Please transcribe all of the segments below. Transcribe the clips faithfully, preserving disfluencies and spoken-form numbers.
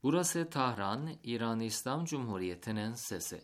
Burası Tahran, İran İslam Cumhuriyeti'nin sesi.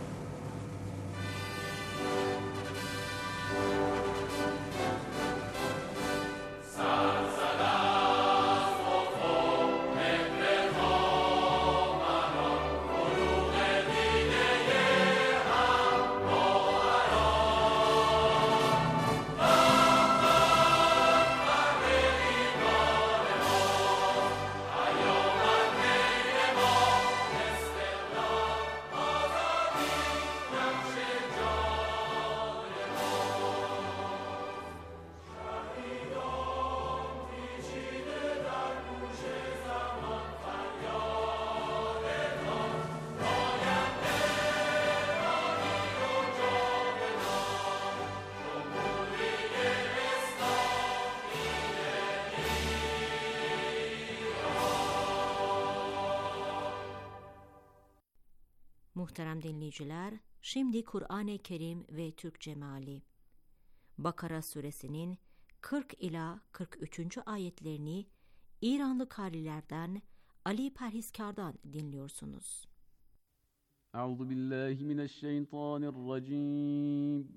Muhterem dinleyiciler, şimdi Kur'an-ı Kerim ve Türkçe meali. Bakara suresinin kırk ila kırk üçüncü ayetlerini İranlı karilerden Ali Perhiskar'dan dinliyorsunuz. Euzu billahi mineşşeytanirracim.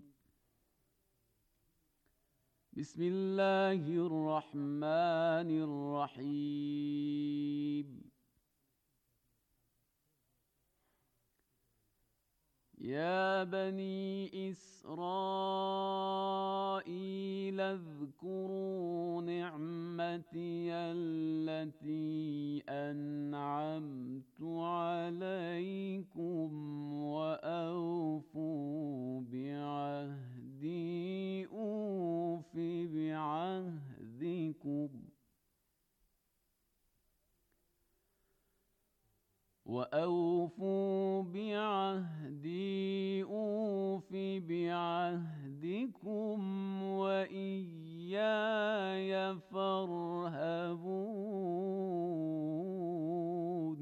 Bismillahirrahmanirrahim. يا بني إسرائيل اذكروا نعمتي التي أنعمت عليكم وأوفوا بعهدي أوف بعهدكم وأوفوا بعهدي أوف بعهدكم وإياي فارهبون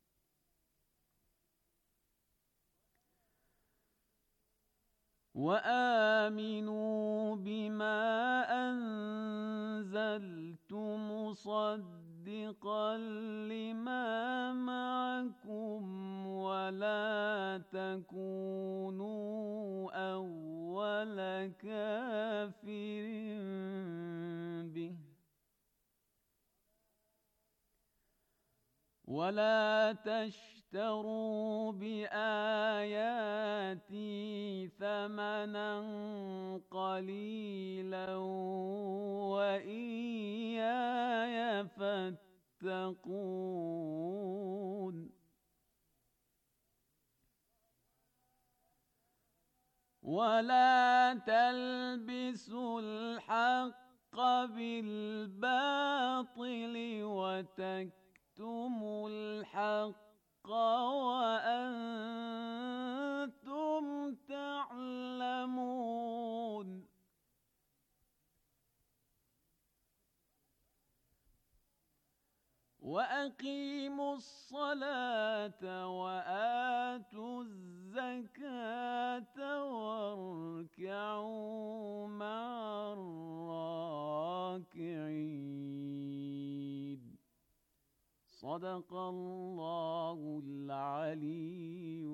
وآمنوا بما أنزلت مصدقا لما معكم ولا تكونوا أول كافر به ولا تشتروا بآياتي ثمنا قليلا وإياي فاتقون ولا تلبسوا الحق بالباطل وتكتموا تكتموا الحق وأنتم تعلمون وأقيموا الصلاة وآتوا الزكاة واركعوا مع الراكعين صدق الله العلي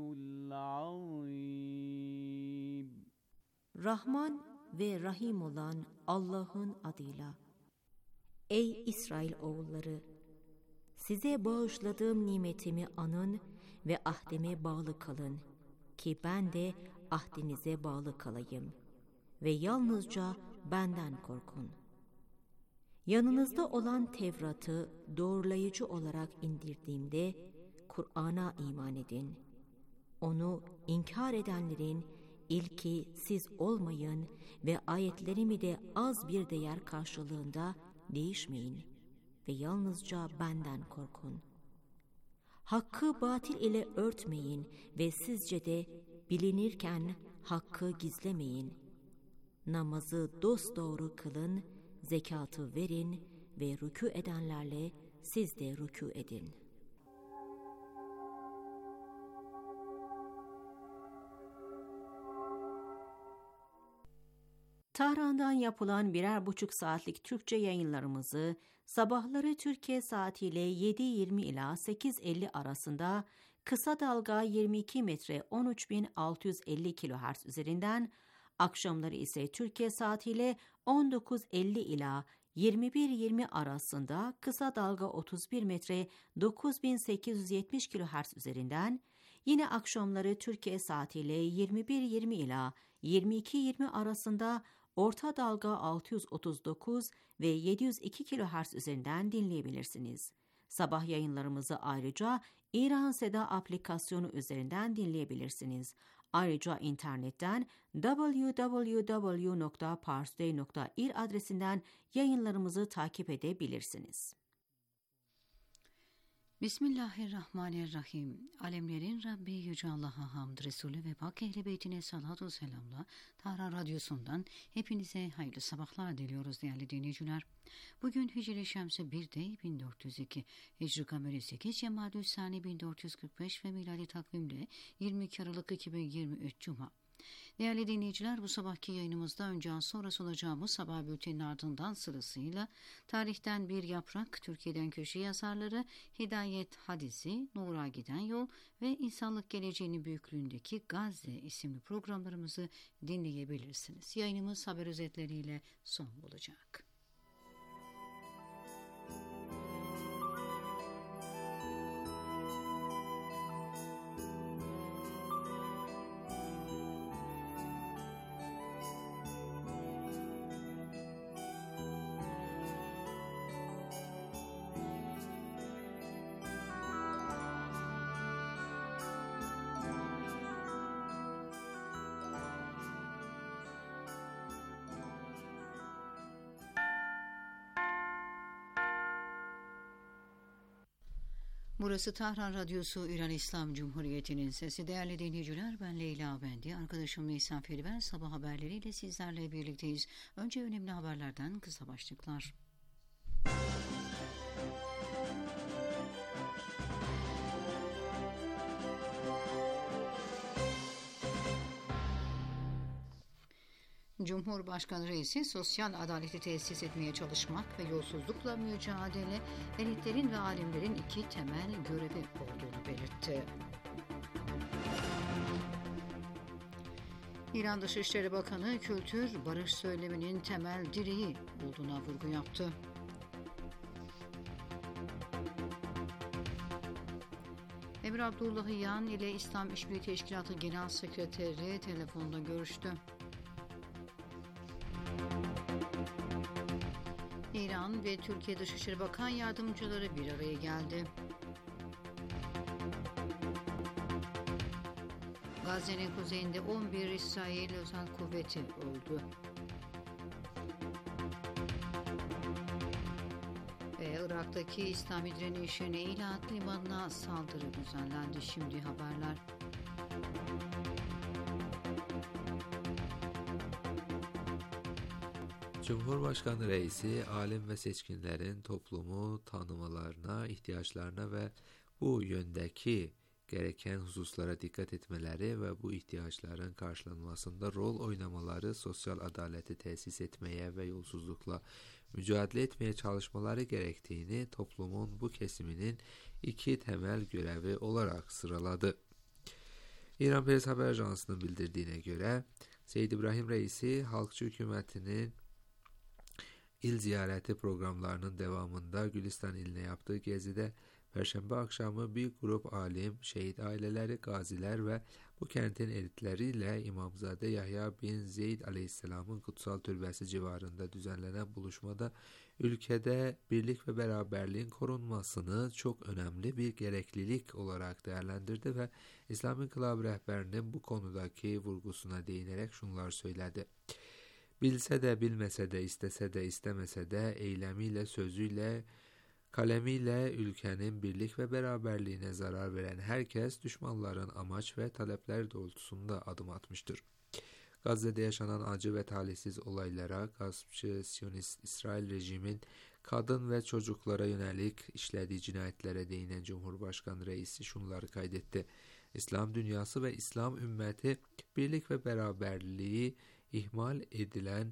العظيم. Rahman ve Rahim olan Allah'ın adıyla. Ey İsrail oğulları! Size bağışladığım nimetimi anın ve ahdime bağlı kalın ki ben de ahdinize bağlı kalayım ve yalnızca benden korkun. Yanınızda olan Tevrat'ı doğrulayıcı olarak indirdiğimde Kur'an'a iman edin. Onu inkar edenlerin ilki siz olmayın ve ayetlerimi de az bir değer karşılığında değişmeyin ve yalnızca benden korkun. Hakkı batil ile örtmeyin ve sizce de bilinirken hakkı gizlemeyin. Namazı dosdoğru kılın, zekatı verin ve rükû edenlerle siz de rükû edin. Tahran'dan yapılan birer buçuk saatlik Türkçe yayınlarımızı sabahları Türkiye saatiyle yedi yirmi ila sekiz elli arasında kısa dalga yirmi iki metre on üç bin altı yüz elli kilohertz üzerinden, akşamları ise Türkiye saatiyle on dokuz elli ila yirmi bir yirmi arasında kısa dalga otuz bir metre dokuz bin sekiz yüz yetmiş kilohertz üzerinden, yine akşamları Türkiye saatiyle yirmi bir yirmi ila yirmi iki yirmi arasında orta dalga altı yüz otuz dokuz ve yedi yüz iki kilohertz üzerinden dinleyebilirsiniz. Sabah yayınlarımızı ayrıca İran Seda aplikasyonu üzerinden dinleyebilirsiniz. Ayrıca internetten double-u double-u double-u nokta parstoday nokta ir adresinden yayınlarımızı takip edebilirsiniz. Bismillahirrahmanirrahim. Alemlerin Rabbi Yüce Allah'a hamd, Resulü ve Pak Ehl-i Beytine salatu selamla Tahran Radyosu'ndan hepinize hayırlı sabahlar diliyoruz değerli dinleyiciler. Bugün Hicri Şemsi birde bin dört yüz iki, Hicri Kameri sekiz, Cemadü'l-Sani bin dört yüz kırk beş ve miladi takvimle yirmi iki Aralık iki bin yirmi üç Cuma. Değerli dinleyiciler, bu sabahki yayınımızda önce az sonra sunacağımız sabah bülteninin ardından sırasıyla Tarihten Bir Yaprak, Türkiye'den Köşe Yazarları, Hidayet Hadisi, Nur'a Giden Yol ve İnsanlık Geleceğinin Büyüklüğündeki Gazze isimli programlarımızı dinleyebilirsiniz. Yayınımız haber özetleriyle son bulacak. Burası Tahran Radyosu, İran İslam Cumhuriyeti'nin sesi. Değerli dinleyiciler, ben Leyla Bendi, arkadaşım Nisan Feriver sabah haberleriyle sizlerle birlikteyiz. Önce önemli haberlerden kısa başlıklar. Cumhurbaşkanı Reisi, sosyal adaleti tesis etmeye çalışmak ve yolsuzlukla mücadele, elitlerin ve alimlerin iki temel görevi olduğunu belirtti. İran Dışişleri Bakanı, kültür, barış söyleminin temel direği olduğuna vurgu yaptı. Emir Abdullahian ile İslam İşbirliği Teşkilatı Genel Sekreteri telefonda görüştü. İran ve Türkiye Dışişleri Bakan Yardımcıları bir araya geldi. Gazze'nin kuzeyinde on bir İsrail özel kuvveti öldü. Ve Irak'taki İslami direnişin Eilat limanına saldırı düzenlendi. Şimdi haberler. Cumhurbaşkanı Reisi, alim ve seçkinlerin toplumu tanımalarına, ihtiyaçlarına ve bu yöndeki gereken hususlara dikkat etmeleri ve bu ihtiyaçların karşılanmasında rol oynamaları, sosyal adaleti tesis etmeye ve yolsuzlukla mücadele etmeye çalışmaları gerektiğini toplumun bu kesiminin iki temel görevi olarak sıraladı. İran Press Haber Ajansı'nın bildirdiğine göre, Seyyid İbrahim Reisi, halkçı hükümetinin İl ziyareti programlarının devamında Gülistan iline yaptığı gezide Perşembe akşamı bir grup alim, şehit aileleri, gaziler ve bu kentin elitleriyle İmamzade Yahya bin Zeyd Aleyhisselam'ın kutsal türbesi civarında düzenlenen buluşmada ülkede birlik ve beraberliğin korunmasını çok önemli bir gereklilik olarak değerlendirdi ve İslam İnkılabı rehberinin bu konudaki vurgusuna değinerek şunlar söyledi. Bilse de bilmese de, istese de istemese de, eylemiyle, sözüyle, kalemiyle ülkenin birlik ve beraberliğine zarar veren herkes düşmanların amaç ve talepler doğrultusunda adım atmıştır. Gazze'de yaşanan acı ve talihsiz olaylara, gaspçı Siyonist İsrail rejimin kadın ve çocuklara yönelik işlediği cinayetlere değinen Cumhurbaşkanı Reisi şunları kaydetti. İslam dünyası ve İslam ümmeti birlik ve beraberliği ihmal edilen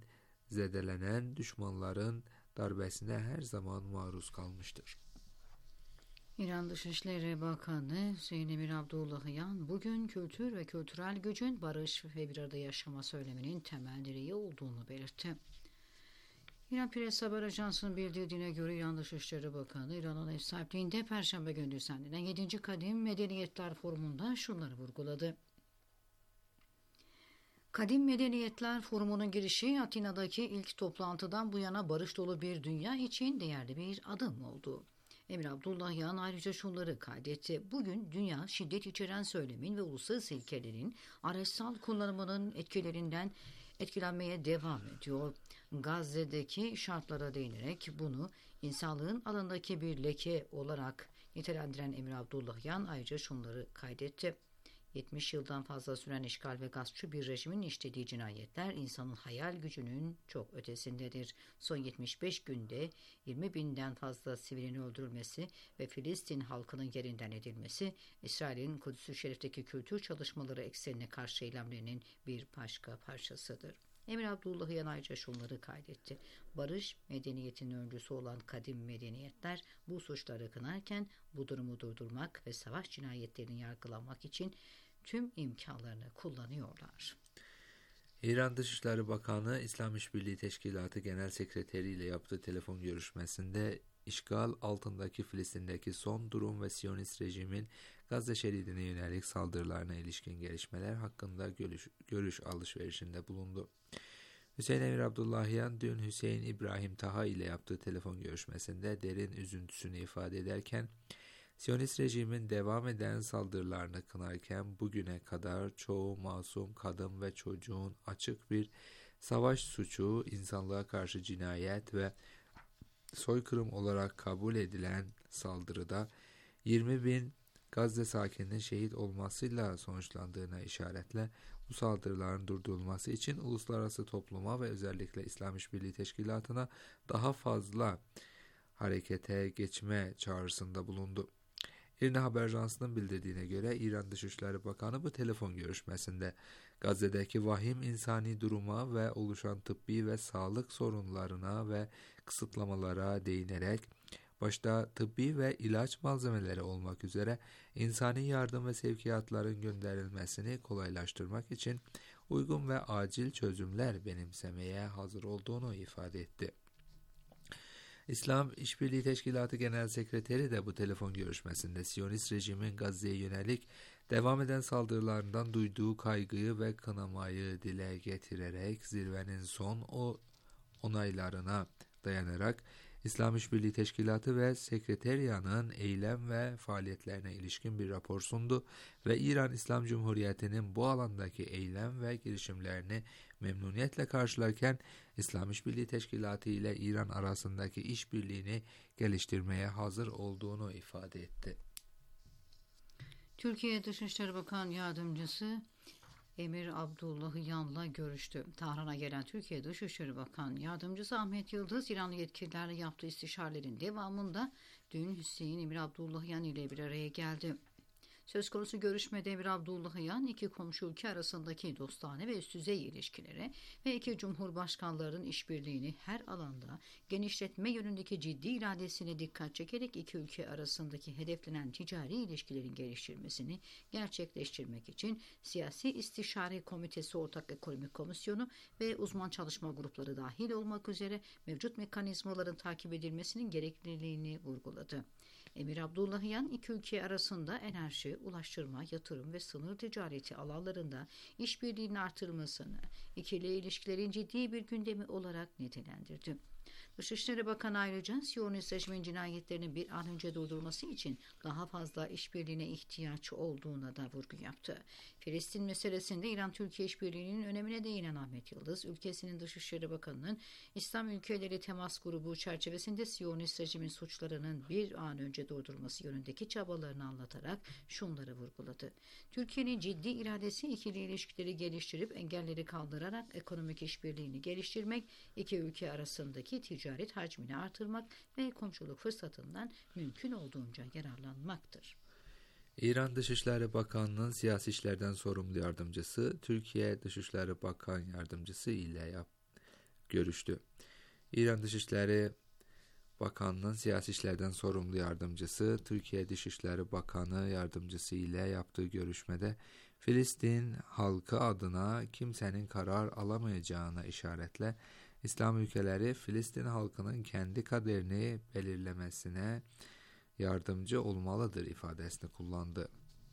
zedelenen düşmanların darbesine her zaman maruz kalmıştır. İran Dışişleri Bakanı Hüseyin Emir Abdullahian bugün kültür ve kültürel gücün barış ve bir arada yaşama söyleminin temel direği olduğunu belirtti. İran Press Haber Ajansı'nın bildirdiğine göre İran Dışişleri Bakanı İran'ın ev sahipliğinde Perşembe günü düzenlenen yedinci Kadim Medeniyetler Forumu'nda şunları vurguladı. Kadim Medeniyetler Forumu'nun girişi Atina'daki ilk toplantıdan bu yana barış dolu bir dünya için değerli bir adım oldu. Emir Abdullahian ayrıca şunları kaydetti. Bugün dünya şiddet içeren söylemin ve uluslararası ilkelerin araçsal kullanımının etkilerinden etkilenmeye devam ediyor. Gazze'deki şartlara değinerek bunu insanlığın alanındaki bir leke olarak nitelendiren Emir Abdullahian ayrıca şunları kaydetti. yetmiş yıldan fazla süren işgal ve gaspçı bir rejimin işlediği cinayetler insanın hayal gücünün çok ötesindedir. Son yetmiş beş günde yirmi binden fazla sivilin öldürülmesi ve Filistin halkının yerinden edilmesi, İsrail'in Kudüs-ü Şerif'teki kültür çalışmaları eksenine karşı eylemlerinin bir başka parçasıdır. Emir Abdullahian ayrıca şunları kaydetti. Barış, medeniyetin öncüsü olan kadim medeniyetler bu suçları kınarken bu durumu durdurmak ve savaş cinayetlerini yargılamak için tüm imkanlarını kullanıyorlar. İran Dışişleri Bakanı İslam İşbirliği Teşkilatı Genel Sekreteri ile yaptığı telefon görüşmesinde işgal altındaki Filistin'deki son durum ve Siyonist rejimin Gazze şeridine yönelik saldırılarına ilişkin gelişmeler hakkında görüş, görüş alışverişinde bulundu. Hüseyin Emir Abdullahian dün Hüseyin İbrahim Taha ile yaptığı telefon görüşmesinde derin üzüntüsünü ifade ederken, Siyonist rejimin devam eden saldırılarını kınarken bugüne kadar çoğu masum kadın ve çocuğun açık bir savaş suçu, insanlığa karşı cinayet ve soykırım olarak kabul edilen saldırıda yirmi bin Gazze sakininin şehit olmasıyla sonuçlandığına işaretle bu saldırıların durdurulması için uluslararası topluma ve özellikle İslam İşbirliği Teşkilatı'na daha fazla harekete geçme çağrısında bulundu. İrna Haber Ajansı'nın bildirdiğine göre İran Dışişleri Bakanı bu telefon görüşmesinde Gazze'deki vahim insani duruma ve oluşan tıbbi ve sağlık sorunlarına ve kısıtlamalara değinerek başta tıbbi ve ilaç malzemeleri olmak üzere insani yardım ve sevkiyatların gönderilmesini kolaylaştırmak için uygun ve acil çözümler benimsemeye hazır olduğunu ifade etti. İslam İşbirliği Teşkilatı Genel Sekreteri de bu telefon görüşmesinde Siyonist rejimin Gazze'ye yönelik devam eden saldırılarından duyduğu kaygıyı ve kınamayı dile getirerek zirvenin son o onaylarına dayanarak İslam İşbirliği Teşkilatı ve Sekreteriyanın eylem ve faaliyetlerine ilişkin bir rapor sundu ve İran İslam Cumhuriyeti'nin bu alandaki eylem ve girişimlerini memnuniyetle karşılarken İslam İşbirliği Teşkilatı ile İran arasındaki işbirliğini geliştirmeye hazır olduğunu ifade etti. Türkiye Dışişleri Bakan Yardımcısı Emir Abdullahian'la görüştü. Tahran'a gelen Türkiye Dışişleri Bakan Yardımcısı Ahmet Yıldız, İranlı yetkililerle yaptığı istişarelerin devamında dün Hüseyin Emir Abdullahian ile bir araya geldi. Söz konusu görüşmede Emir Abdullahian iki komşu ülke arasındaki dostane ve üst düzey ilişkilere ve iki cumhurbaşkanlarının işbirliğini her alanda genişletme yönündeki ciddi iradesine dikkat çekerek iki ülke arasındaki hedeflenen ticari ilişkilerin geliştirmesini gerçekleştirmek için Siyasi İstişare Komitesi, Ortak Ekonomik Komisyonu ve uzman çalışma grupları dahil olmak üzere mevcut mekanizmaların takip edilmesinin gerekliliğini vurguladı. Emir Abdullahian iki ülke arasında enerji, ulaştırma, yatırım ve sınır ticareti alanlarında işbirliğinin artırılmasını, ikili ilişkilerin ciddi bir gündemi olarak nitelendirdi. Dışişleri Bakanı ayrıca Siyonist rejimin cinayetlerinin bir an önce durdurulması için daha fazla işbirliğine ihtiyaç olduğuna da vurgu yaptı. Filistin meselesinde İran-Türkiye işbirliğinin önemine değinen Ahmet Yıldız, ülkesinin Dışişleri Bakanı'nın İslam ülkeleri temas grubu çerçevesinde Siyonist rejimin suçlarının bir an önce durdurulması yönündeki çabalarını anlatarak şunları vurguladı. Türkiye'nin ciddi iradesi ikili ilişkileri geliştirip engelleri kaldırarak ekonomik işbirliğini geliştirmek, iki ülke arasındaki ticaret hacmini artırmak ve komşuluk fırsatından mümkün olduğunca yararlanmaktır. İran Dışişleri Bakanı'nın siyasi işlerden sorumlu yardımcısı, Türkiye Dışişleri Bakan Yardımcısı ile yap, görüştü. İran Dışişleri Bakanı'nın siyasi işlerden sorumlu yardımcısı, Türkiye Dışişleri Bakanı yardımcısı ile yaptığı görüşmede Filistin halkı adına kimsenin karar alamayacağına işaretle İslam ülkeleri Filistin halkının kendi kaderini belirlemesine yardımcı olmalıdır ifadesini kullandı.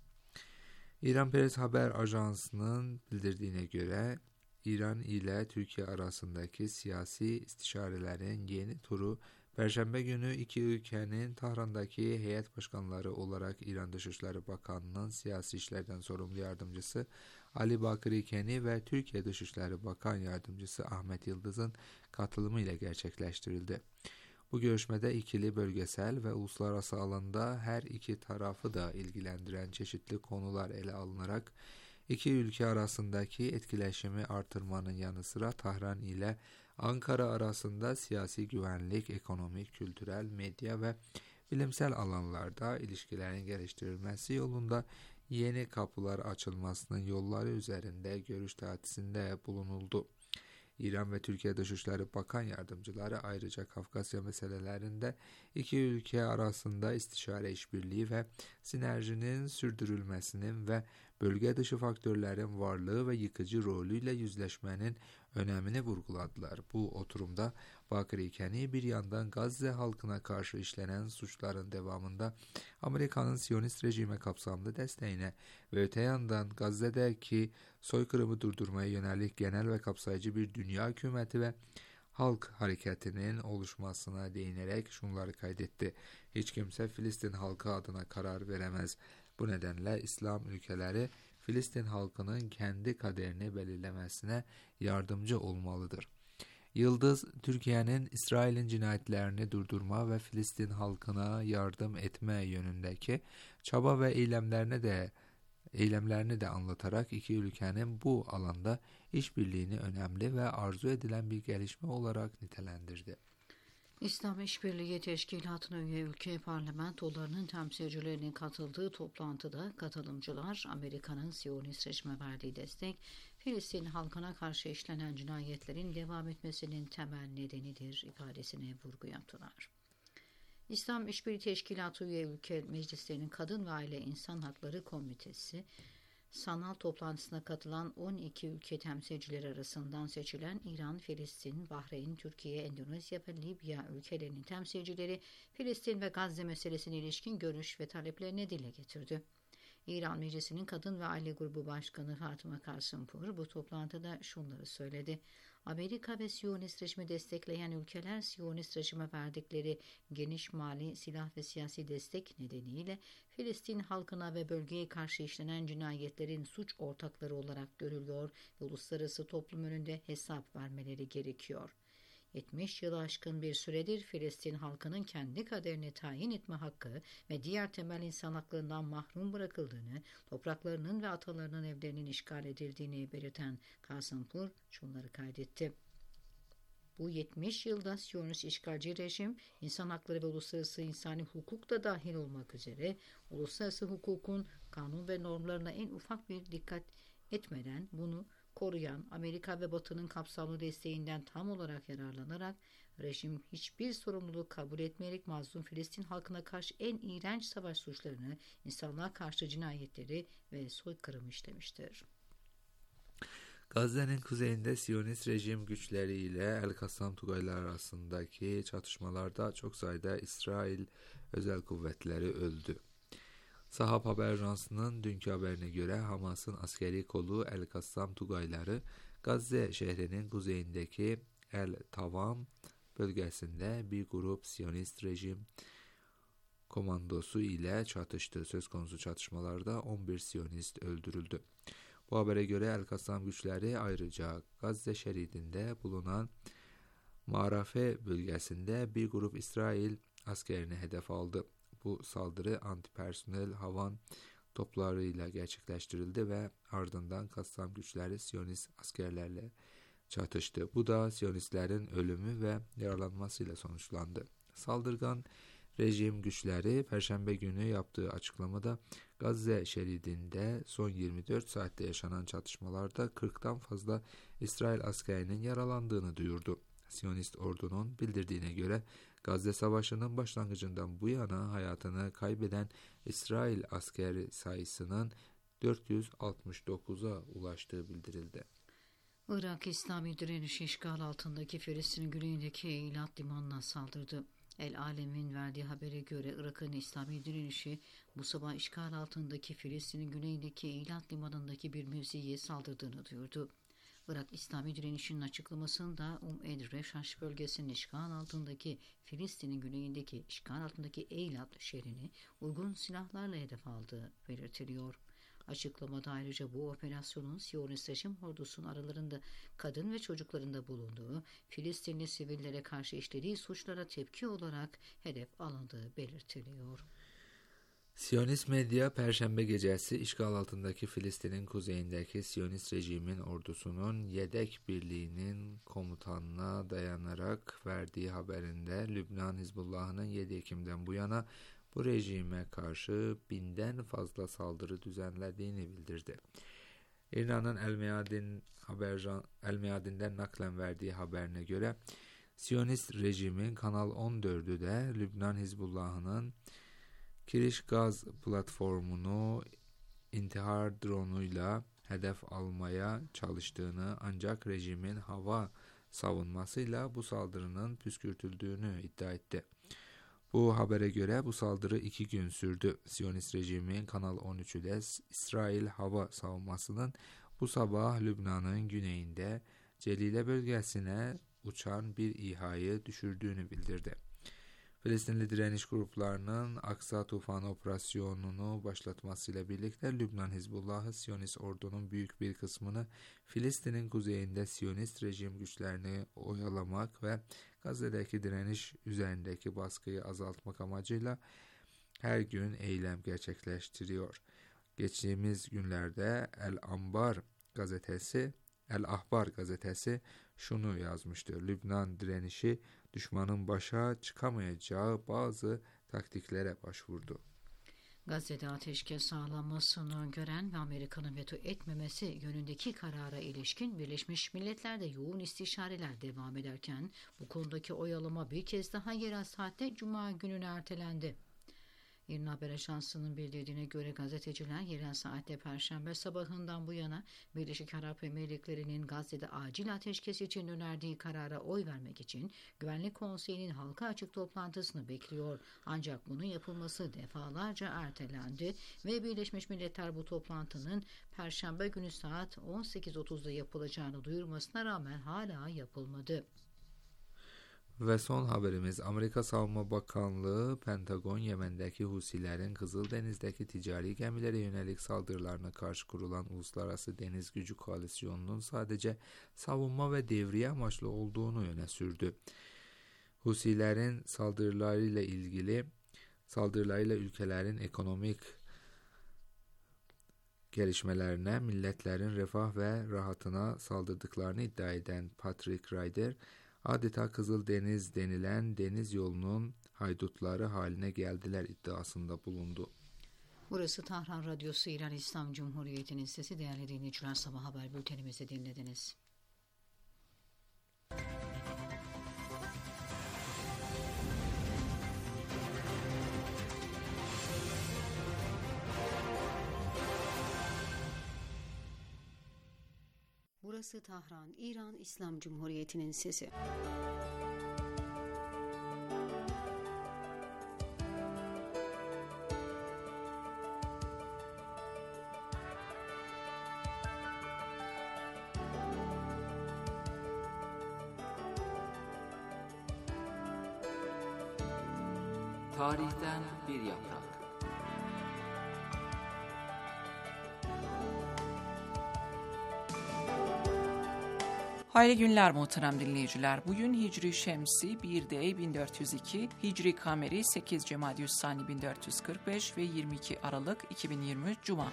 İran Press Haber Ajansı'nın bildirdiğine göre İran ile Türkiye arasındaki siyasi istişarelerin yeni turu Perşembe günü iki ülkenin Tahran'daki heyet başkanları olarak İran Dışişleri Bakanı'nın siyasi işlerden sorumlu yardımcısı Ali Bakri Keni ve Türkiye Dışişleri Bakan Yardımcısı Ahmet Yıldız'ın katılımı ile gerçekleştirildi. Bu görüşmede ikili, bölgesel ve uluslararası alanda her iki tarafı da ilgilendiren çeşitli konular ele alınarak iki ülke arasındaki etkileşimi artırmanın yanı sıra Tahran ile Ankara arasında siyasi, güvenlik, ekonomik, kültürel, medya ve bilimsel alanlarda ilişkilerin geliştirilmesi yolunda yeni kapılar açılmasının yolları üzerinde görüş teatisinde bulunuldu. İran ve Türkiye Dışişleri Bakan Yardımcıları ayrıca Kafkasya meselelerinde iki ülke arasında istişare işbirliği ve sinerjinin sürdürülmesinin ve bölge dışı faktörlerin varlığı ve yıkıcı rolüyle yüzleşmenin önemini vurguladılar. Bu oturumda Bakri Keni bir yandan Gazze halkına karşı işlenen suçların devamında Amerika'nın Siyonist rejime kapsamlı desteğine ve öte yandan Gazze'deki soykırımı durdurmaya yönelik genel ve kapsayıcı bir dünya hükümeti ve halk hareketinin oluşmasına değinerek şunları kaydetti. Hiç kimse Filistin halkı adına karar veremez. Bu nedenle İslam ülkeleri Filistin halkının kendi kaderini belirlemesine yardımcı olmalıdır. Yıldız, Türkiye'nin İsrail'in cinayetlerini durdurma ve Filistin halkına yardım etme yönündeki çaba ve eylemlerini de eylemlerini de anlatarak iki ülkenin bu alanda işbirliğini önemli ve arzu edilen bir gelişme olarak nitelendirdi. İslam İşbirliği Teşkilatı'na üye ülke parlamentolarının temsilcilerinin katıldığı toplantıda katılımcılar Amerika'nın Siyonist rejime verdiği destek, Filistin halkına karşı işlenen cinayetlerin devam etmesinin temel nedenidir ifadesine vurgu yaptılar. İslam İşbirliği Teşkilatı üye ülke meclislerinin Kadın ve Aile İnsan Hakları Komitesi, sanal toplantısına katılan on iki ülke temsilcileri arasından seçilen İran, Filistin, Bahreyn, Türkiye, Endonezya ve Libya ülkelerinin temsilcileri Filistin ve Gazze meselesine ilişkin görüş ve taleplerini dile getirdi. İran Meclisi'nin Kadın ve Aile Grubu Başkanı Fatıma Kasımpur bu toplantıda şunları söyledi. Amerika ve Siyonist rejimi destekleyen ülkeler Siyonist rejime verdikleri geniş mali, silah ve siyasi destek nedeniyle Filistin halkına ve bölgeye karşı işlenen cinayetlerin suç ortakları olarak görülüyor ve uluslararası toplum önünde hesap vermeleri gerekiyor. yetmiş yılı aşkın bir süredir Filistin halkının kendi kaderini tayin etme hakkı ve diğer temel insan haklarından mahrum bırakıldığını, topraklarının ve atalarının evlerinin işgal edildiğini belirten Kasımpur şunları kaydetti. Bu yetmiş yılda Siyonist işgalci rejim, insan hakları ve uluslararası insani hukuk da dahil olmak üzere uluslararası hukukun kanun ve normlarına en ufak bir dikkat etmeden bunu koruyan Amerika ve Batı'nın kapsamlı desteğinden tam olarak yararlanarak rejim hiçbir sorumluluk kabul etmeyerek mazlum Filistin halkına karşı en iğrenç savaş suçlarını, insanlığa karşı cinayetleri ve soykırımı işlemiştir. Gazze'nin kuzeyinde Siyonist rejim güçleriyle El-Kassam Tugaylar arasındaki çatışmalarda çok sayıda İsrail özel kuvvetleri öldü. Sahab Haber Ajansı'nın dünkü haberine göre Hamas'ın askeri kolu El-Kassam Tugayları Gazze şehrinin kuzeyindeki El-Tavam bölgesinde bir grup Siyonist rejim komandosu ile çatıştı. Söz konusu çatışmalarda on bir Siyonist öldürüldü. Bu habere göre El-Kassam güçleri ayrıca Gazze şeridinde bulunan Marafe bölgesinde bir grup İsrail askerini hedef aldı. Bu saldırı antipersonel havan toplarıyla gerçekleştirildi ve ardından Kassam güçleri Siyonist askerlerle çatıştı. Bu da Siyonistlerin ölümü ve yaralanmasıyla sonuçlandı. Saldırgan Rejim güçleri Perşembe günü yaptığı açıklamada Gazze şeridinde son yirmi dört saatte yaşanan çatışmalarda kırktan fazla İsrail askerinin yaralandığını duyurdu. Siyonist ordunun bildirdiğine göre Gazze Savaşı'nın başlangıcından bu yana hayatını kaybeden İsrail askeri sayısının dört yüz altmış dokuza ulaştığı bildirildi. Irak İslami Direnişi işgal altındaki Filistin'in güneyindeki Eilat limanına saldırdı. El Alem'in verdiği habere göre Irak'ın İslami Direnişi bu sabah işgal altındaki Filistin'in güneyindeki Eilat limanındaki bir mevziye saldırdığını duyurdu. Irak İslami Direnişi'nin açıklamasında Um el Reşaş bölgesinin işgal altındaki Filistin'in güneyindeki işgal altındaki Eilat şehrini uygun silahlarla hedef aldığı belirtiliyor. Açıklamada ayrıca bu operasyonun Siyonist rejim ordusunun aralarında kadın ve çocukların da bulunduğu, Filistinli sivillere karşı işlediği suçlara tepki olarak hedef alındığı belirtiliyor. Siyonist medya Perşembe gecesi işgal altındaki Filistin'in kuzeyindeki Siyonist rejimin ordusunun yedek birliğinin komutanına dayanarak verdiği haberinde Lübnan Hizbullah'ının yedi Ekim'den bu yana bu rejime karşı binden fazla saldırı düzenlediğini bildirdi. İran'ın El Meadin haber El Meadin'den naklen verdiği haberine göre Siyonist rejimin Kanal on dördü de Lübnan Hizbullah'ının Kiriş gaz platformunu intihar dronuyla hedef almaya çalıştığını ancak rejimin hava savunmasıyla bu saldırının püskürtüldüğünü iddia etti. Bu habere göre bu saldırı iki gün sürdü. Siyonist rejimin Kanal on üçü de İsrail hava savunmasının bu sabah Lübnan'ın güneyinde Celile bölgesine uçan bir İHA'yı düşürdüğünü bildirdi. Filistinli direniş gruplarının Aksa Tufanı operasyonunu başlatmasıyla birlikte Lübnan Hizbullah'ı Siyonist ordunun büyük bir kısmını Filistin'in kuzeyinde Siyonist rejim güçlerini oyalamak ve Gazze'deki direniş üzerindeki baskıyı azaltmak amacıyla her gün eylem gerçekleştiriyor. Geçtiğimiz günlerde El Ambar gazetesi, El Ahbar gazetesi şunu yazmıştı: Lübnan direnişi düşmanın başa çıkamayacağı bazı taktiklere başvurdu. Gazze'de ateşkes sağlanmasını öngören ve Amerika'nın veto etmemesi yönündeki karara ilişkin Birleşmiş Milletler'de yoğun istişareler devam ederken bu konudaki oyalama bir kez daha yerel saatte Cuma gününe ertelendi. İran Haber Ajansı'nın bildirdiğine göre gazeteciler yerel saatte Perşembe sabahından bu yana Birleşik Arap Emirlikleri'nin Gazze'de acil ateşkes için önerdiği karara oy vermek için Güvenlik Konseyi'nin halka açık toplantısını bekliyor. Ancak bunun yapılması defalarca ertelendi ve Birleşmiş Milletler bu toplantının Perşembe günü saat on sekiz otuzda yapılacağını duyurmasına rağmen hala yapılmadı. Ve son haberimiz, Amerika Savunma Bakanlığı Pentagon Yemen'deki Husilerin Kızıldeniz'deki ticari gemilere yönelik saldırılarına karşı kurulan Uluslararası Deniz Gücü Koalisyonunun sadece savunma ve devriye amaçlı olduğunu öne sürdü. Husilerin saldırılarıyla ilgili saldırılarıyla ülkelerin ekonomik gelişmelerine, milletlerin refah ve rahatına saldırdıklarını iddia eden Patrick Ryder, adeta Kızıldeniz denilen deniz yolunun haydutları haline geldiler iddiasında bulundu. Burası Tahran Radyosu, İran İslam Cumhuriyeti'nin sesi. Değerli dinleyiciler, sabah haber bültenimizi dinlediniz. Burası Tahran, İran İslam Cumhuriyeti'nin sesi. Tarihten bir yaprak. Hayırlı günler muhterem dinleyiciler. Bugün Hicri Şemsi bir Dey bin dört yüz iki, Hicri Kameri sekiz Cemadyüssani bin dört yüz kırk beş ve yirmi iki Aralık iki bin yirmi üç Cuma.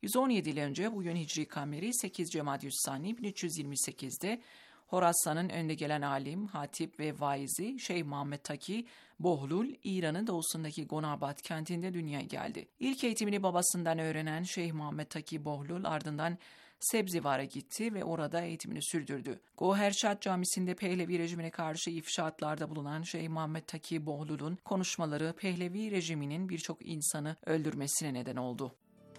yüz on yedi yıl önce bugün Hicri Kameri sekiz Cemadüssani bin üç yüz yirmi sekizde Horasan'ın önde gelen alim, hatip ve vaizi Şeyh Muhammed Taki Bohlul, İran'ın doğusundaki Gonabad kentinde dünyaya geldi. İlk eğitimini babasından öğrenen Şeyh Muhammed Taki Bohlul ardından Sebzevar'a gitti ve orada eğitimini sürdürdü. Goherşat Camisi'nde Pehlevi rejimine karşı ifşaatlarda bulunan Şeyh Muhammed Taki Bohlul'un konuşmaları Pehlevi rejiminin birçok insanı öldürmesine neden oldu.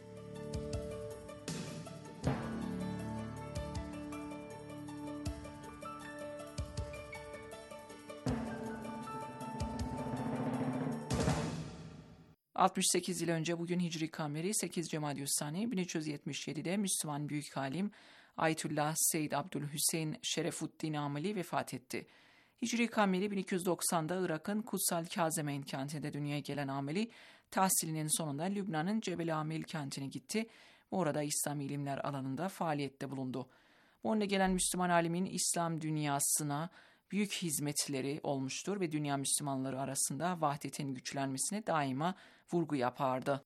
altmış sekiz yıl önce bugün Hicri Kameri sekiz Cemadüssani bin üç yüz yetmiş yedide Müslüman büyük alim Ayetullah Seyyid Abdülhüseyin Şerefuddin Amili vefat etti. Hicri Kameri bin iki yüz doksanda Irak'ın Kutsal Kazımeyn kentinde dünyaya gelen Amili, tahsilinin sonunda Lübnan'ın Cebel Amil kentine gitti ve orada İslam ilimler alanında faaliyette bulundu. Bu önde gelen Müslüman alimin İslam dünyasına büyük hizmetleri olmuştur ve dünya Müslümanları arasında vahdetin güçlenmesine daima vurgu yapardı.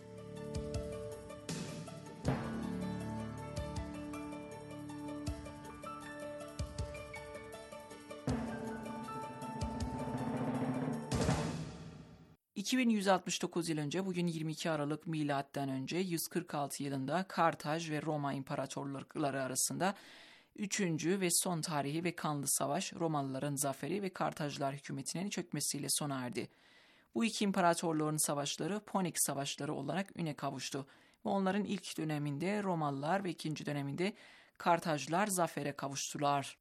iki bin yüz altmış dokuz yıl önce bugün yirmi iki Aralık milattan önce yüz kırk altı yılında Kartaj ve Roma imparatorlukları arasında üçüncü ve son tarihi ve kanlı savaş Romalıların zaferi ve Kartajlar hükümetinin çökmesiyle sona erdi. Bu iki imparatorluğun savaşları Ponik savaşları olarak üne kavuştu ve onların ilk döneminde Romalılar ve ikinci döneminde Kartajlar zafere kavuştular.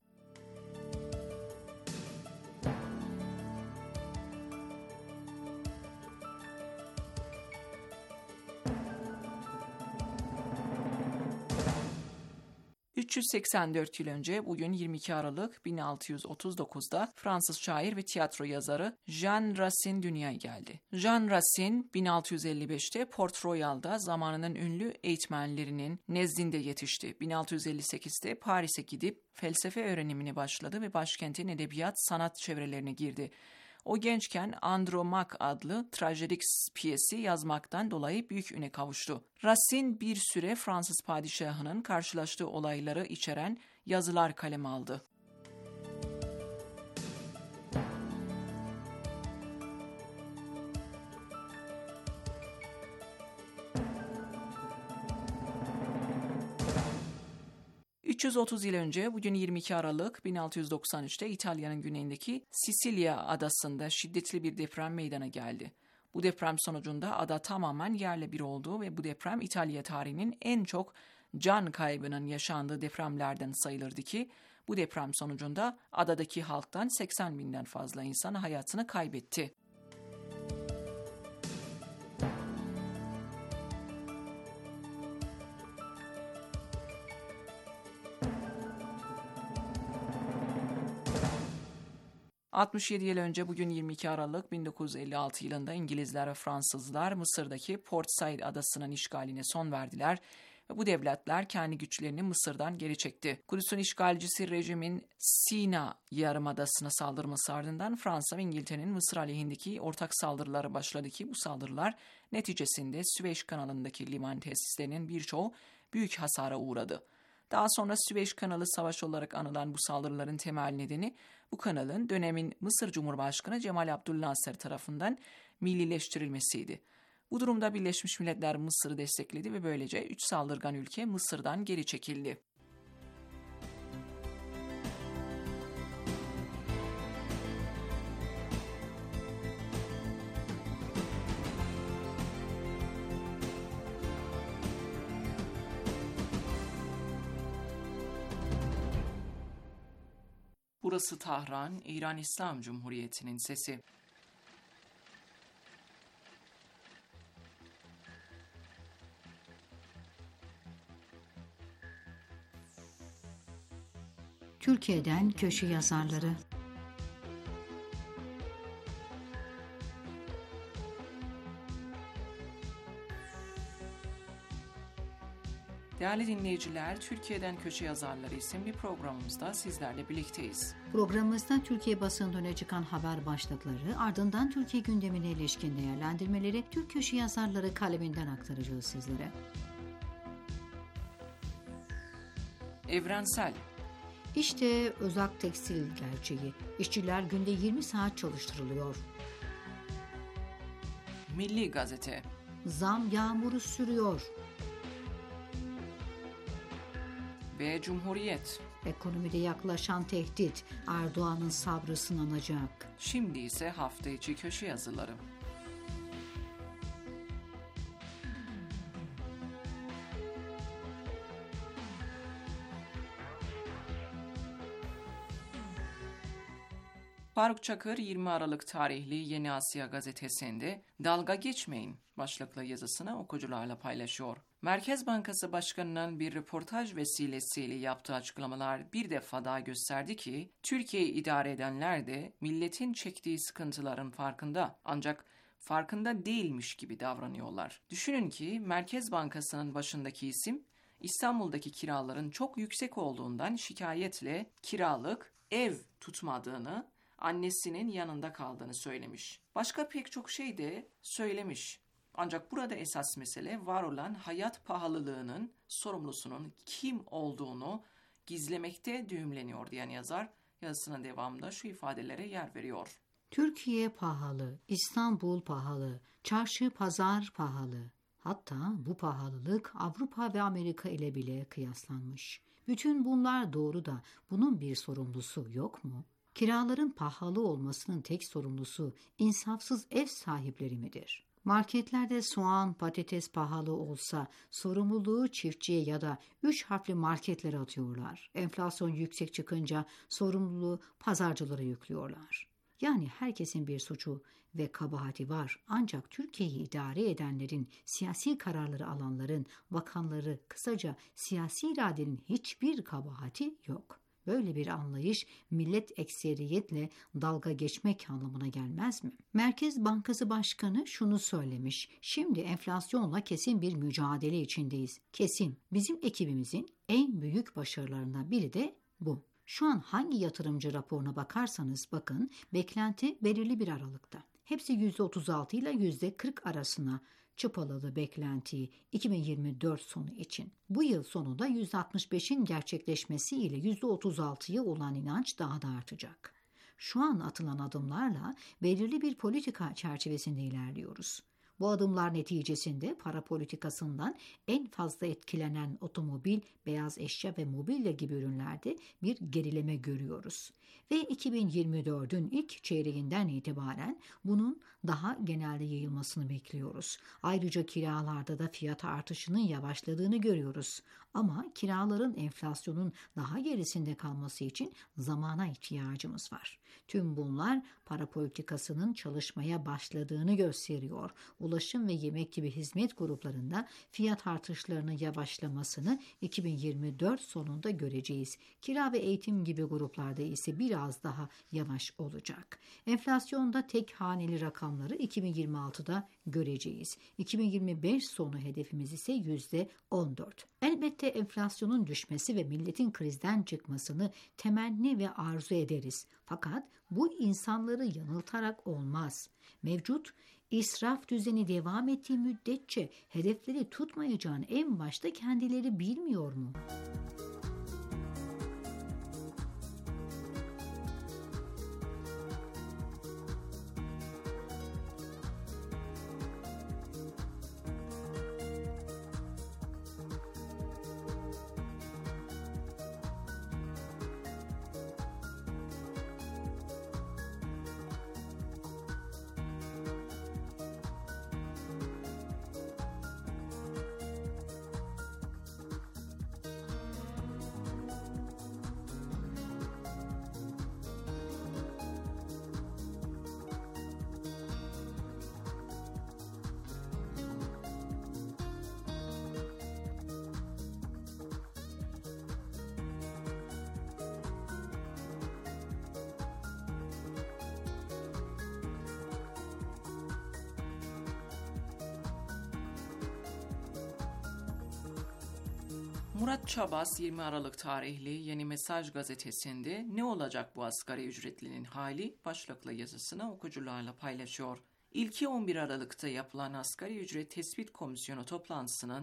üç yüz seksen dört yıl önce bugün yirmi iki Aralık bin altı yüz otuz dokuzda Fransız şair ve tiyatro yazarı Jean Racine dünyaya geldi. Jean Racine bin altı yüz elli beşte Port Royal'da zamanının ünlü eğitmenlerinin nezdinde yetişti. bin altı yüz elli sekizde Paris'e gidip felsefe öğrenimine başladı ve başkentin edebiyat sanat çevrelerine girdi. O gençken Andromaque adlı trajedik piyesi yazmaktan dolayı büyük üne kavuştu. Racine bir süre Fransız padişahının karşılaştığı olayları içeren yazılar kaleme aldı. üç yüz otuz yıl önce bugün yirmi iki Aralık bin altı yüz doksan üçte İtalya'nın güneyindeki Sicilya adasında şiddetli bir deprem meydana geldi. Bu deprem sonucunda ada tamamen yerle bir oldu ve bu deprem İtalya tarihinin en çok can kaybının yaşandığı depremlerden sayılırdı ki bu deprem sonucunda adadaki halktan seksen binden fazla insan hayatını kaybetti. altmış yedi yıl önce bugün yirmi iki Aralık bin dokuz yüz elli altı yılında İngilizler ve Fransızlar Mısır'daki Port Said adasının işgaline son verdiler ve bu devletler kendi güçlerini Mısır'dan geri çekti. Kudüs'ün işgalcisi rejimin Sina Yarımadası'na saldırması ardından Fransa ve İngiltere'nin Mısır aleyhindeki ortak saldırıları başladı ki bu saldırılar neticesinde Süveyş kanalındaki liman tesislerinin birçoğu büyük hasara uğradı. Daha sonra Süveyş Kanalı Savaşı olarak anılan bu saldırıların temel nedeni bu kanalın dönemin Mısır Cumhurbaşkanı Cemal Abdülnasır tarafından millileştirilmesiydi. Bu durumda Birleşmiş Milletler Mısır'ı destekledi ve böylece üç saldırgan ülke Mısır'dan geri çekildi. Burası Tahran, İran İslam Cumhuriyeti'nin sesi. Türkiye'den köşe yazarları. Değerli dinleyiciler, Türkiye'den Köşe Yazarları isimli programımızda sizlerle birlikteyiz. Programımızda Türkiye basında öne çıkan haber başlıkları, ardından Türkiye gündemine ilişkin değerlendirmeleri Türk köşe yazarları kaleminden aktaracağız sizlere. Evrensel. İşte Özak Tekstil gerçeği. İşçiler günde yirmi saat çalıştırılıyor. Milli Gazete. Zam yağmuru sürüyor. Ve Cumhuriyet. Ekonomide yaklaşan tehdit, Erdoğan'ın sabrı sınanacak. Şimdi ise hafta içi köşe yazıları. Faruk Çakır yirmi Aralık tarihli Yeni Asya gazetesinde "Dalga geçmeyin" başlıklı yazısını okuyucularla paylaşıyor. Merkez Bankası Başkanı'nın bir röportaj vesilesiyle yaptığı açıklamalar bir defa daha gösterdi ki Türkiye'yi idare edenler de milletin çektiği sıkıntıların farkında, ancak farkında değilmiş gibi davranıyorlar. Düşünün ki Merkez Bankası'nın başındaki isim İstanbul'daki kiraların çok yüksek olduğundan şikayetle kiralık ev tutmadığını, annesinin yanında kaldığını söylemiş. Başka pek çok şey de söylemiş. Ancak burada esas mesele var olan hayat pahalılığının sorumlusunun kim olduğunu gizlemekte düğümleniyor diyen yazar yazısının devamında şu ifadelere yer veriyor. Türkiye pahalı, İstanbul pahalı, çarşı pazar pahalı. Hatta bu pahalılık Avrupa ve Amerika ile bile kıyaslanmış. Bütün bunlar doğru da bunun bir sorumlusu yok mu? Kiraların pahalı olmasının tek sorumlusu insafsız ev sahipleri midir? Marketlerde soğan, patates pahalı olsa sorumluluğu çiftçiye ya da üç harfli marketlere atıyorlar. Enflasyon yüksek çıkınca sorumluluğu pazarcılara yüklüyorlar. Yani herkesin bir suçu ve kabahati var. Ancak Türkiye'yi idare edenlerin, siyasi kararları alanların, bakanları, kısaca siyasi iradenin hiçbir kabahati yok. Böyle bir anlayış millet ekseriyetle dalga geçmek anlamına gelmez mi? Merkez Bankası Başkanı şunu söylemiş: şimdi enflasyonla kesin bir mücadele içindeyiz. Kesin. Bizim ekibimizin en büyük başarılarından biri de bu. Şu an hangi yatırımcı raporuna bakarsanız bakın, beklenti belirli bir aralıkta. Hepsi yüzde otuz altı ile yüzde kırk arasına çıpaladı beklentiyi iki bin yirmi dört sonu için. Bu yıl sonunda yüzde altmış beşin gerçekleşmesiyle yüzde otuz altıya olan inanç daha da artacak. Şu an atılan adımlarla belirli bir politika çerçevesinde ilerliyoruz. Bu adımlar neticesinde para politikasından en fazla etkilenen otomobil, beyaz eşya ve mobilya gibi ürünlerde bir gerileme görüyoruz. Ve iki bin yirmi dördün ilk çeyreğinden itibaren bunun daha genelde yayılmasını bekliyoruz. Ayrıca kiralarda da fiyat artışının yavaşladığını görüyoruz. Ama kiraların enflasyonun daha gerisinde kalması için zamana ihtiyacımız var. Tüm bunlar para politikasının çalışmaya başladığını gösteriyor. Ulaşım ve yemek gibi hizmet gruplarında fiyat artışlarının yavaşlamasını iki bin yirmi dört sonunda göreceğiz. Kira ve eğitim gibi gruplarda ise biraz daha yavaş olacak. Enflasyonda tek haneli rakamları iki bin yirmi altıda göreceğiz. iki bin yirmi beş sonu hedefimiz ise yüzde on dört. Elbette enflasyonun düşmesi ve milletin krizden çıkmasını temenni ve arzu ederiz. Fakat bu insanları yanıltarak olmaz. Mevcut israf düzeni devam ettiği müddetçe hedefleri tutmayacağını en başta kendileri bilmiyor mu? Murat Çabas yirmi Aralık tarihli Yeni Mesaj gazetesinde "Ne olacak bu asgari ücretlinin hali?" başlıklı yazısını okuyucularla paylaşıyor. İlki on bir Aralık'ta yapılan Asgari Ücret Tespit Komisyonu toplantısının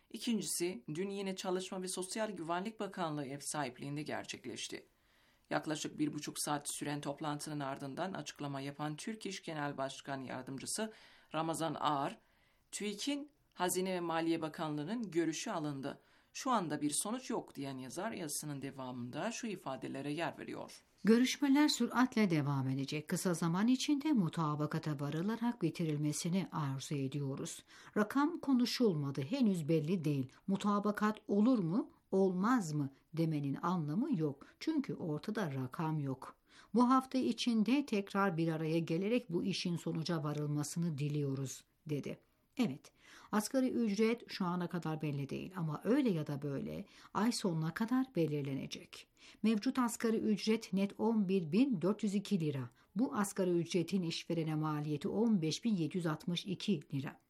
İkincisi, dün yine Çalışma ve Sosyal Güvenlik Bakanlığı ev sahipliğinde gerçekleşti. Yaklaşık bir buçuk saat süren toplantının ardından açıklama yapan Türk İş Genel Başkan Yardımcısı Ramazan Ağar, TÜİK'in Hazine ve Maliye Bakanlığı'nın görüşü alındı. Şu anda bir sonuç yok diyen yazar yazısının devamında şu ifadelere yer veriyor. Görüşmeler süratle devam edecek. Kısa zaman içinde mutabakata varılarak bitirilmesini arzu ediyoruz. Rakam konuşulmadı, henüz belli değil. Mutabakat olur mu, olmaz mı demenin anlamı yok. Çünkü ortada rakam yok. Bu hafta içinde tekrar bir araya gelerek bu işin sonuca varılmasını diliyoruz, dedi. Evet, asgari ücret şu ana kadar belli değil ama öyle ya da böyle ay sonuna kadar belirlenecek. Mevcut asgari ücret net on bir bin dört yüz iki lira. Bu asgari ücretin işverene maliyeti on beş bin yedi yüz altmış iki lira.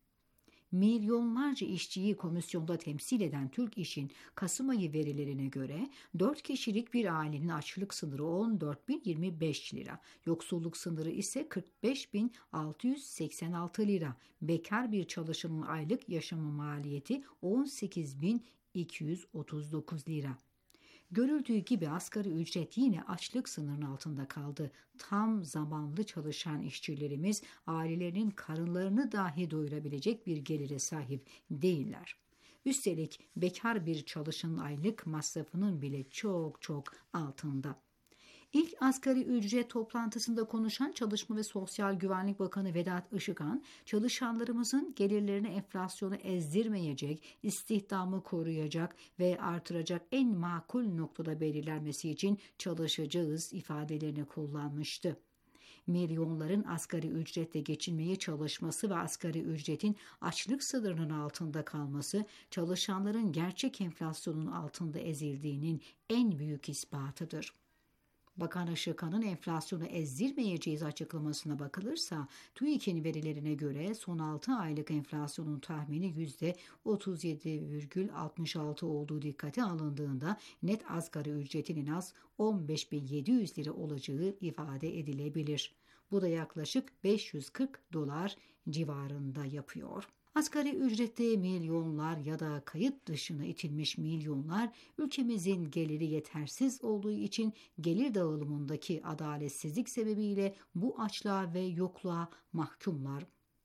Milyonlarca işçiyi komisyonda temsil eden Türk İş'in Kasım ayı verilerine göre dört kişilik bir ailenin açlık sınırı on dört bin yirmi beş lira, yoksulluk sınırı ise kırk beş bin altı yüz seksen altı lira, bekar bir çalışanın aylık yaşama maliyeti on sekiz bin iki yüz otuz dokuz lira. Görüldüğü gibi asgari ücret yine açlık sınırının altında kaldı. Tam zamanlı çalışan işçilerimiz ailelerinin karınlarını dahi doyurabilecek bir gelire sahip değiller. Üstelik bekar bir çalışanın aylık masrafının bile çok çok altında. İlk asgari ücret toplantısında konuşan Çalışma ve Sosyal Güvenlik Bakanı Vedat Işıkhan, çalışanlarımızın gelirlerini enflasyonu ezdirmeyecek, istihdamı koruyacak ve artıracak en makul noktada belirlenmesi için çalışacağız ifadelerini kullanmıştı. Milyonların asgari ücretle geçinmeye çalışması ve asgari ücretin açlık sınırının altında kalması, çalışanların gerçek enflasyonun altında ezildiğinin en büyük ispatıdır. Bakan Işıkhan'ın enflasyonu ezdirmeyeceğiz açıklamasına bakılırsa, TÜİK'in verilerine göre son altı aylık enflasyonun tahmini yüzde otuz yedi virgül altmış altı olduğu dikkate alındığında net asgari ücretin en az on beş bin yedi yüz lira olacağı ifade edilebilir. Bu da yaklaşık beş yüz kırk dolar civarında yapıyor. Asgari ücretli milyonlar ya da kayıt dışına itilmiş milyonlar ülkemizin geliri yetersiz olduğu için gelir dağılımındaki adaletsizlik sebebiyle bu açlığa ve yokluğa mahkumlar.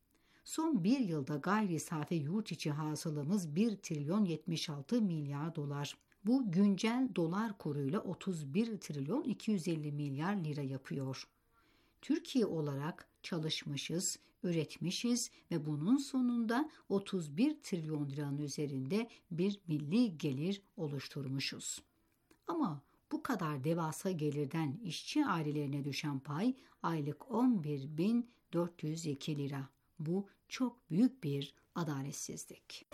Son bir yılda gayri safi yurt içi hasılamız bir trilyon yetmiş altı milyar dolar. Bu güncel dolar kuruyla otuz bir trilyon iki yüz elli milyar lira yapıyor. Türkiye olarak çalışmışız, üretmişiz ve bunun sonunda otuz bir trilyon liranın üzerinde bir milli gelir oluşturmuşuz. Ama bu kadar devasa gelirden işçi ailelerine düşen pay aylık on bir bin dört yüz iki lira. Bu çok büyük bir adaletsizlik.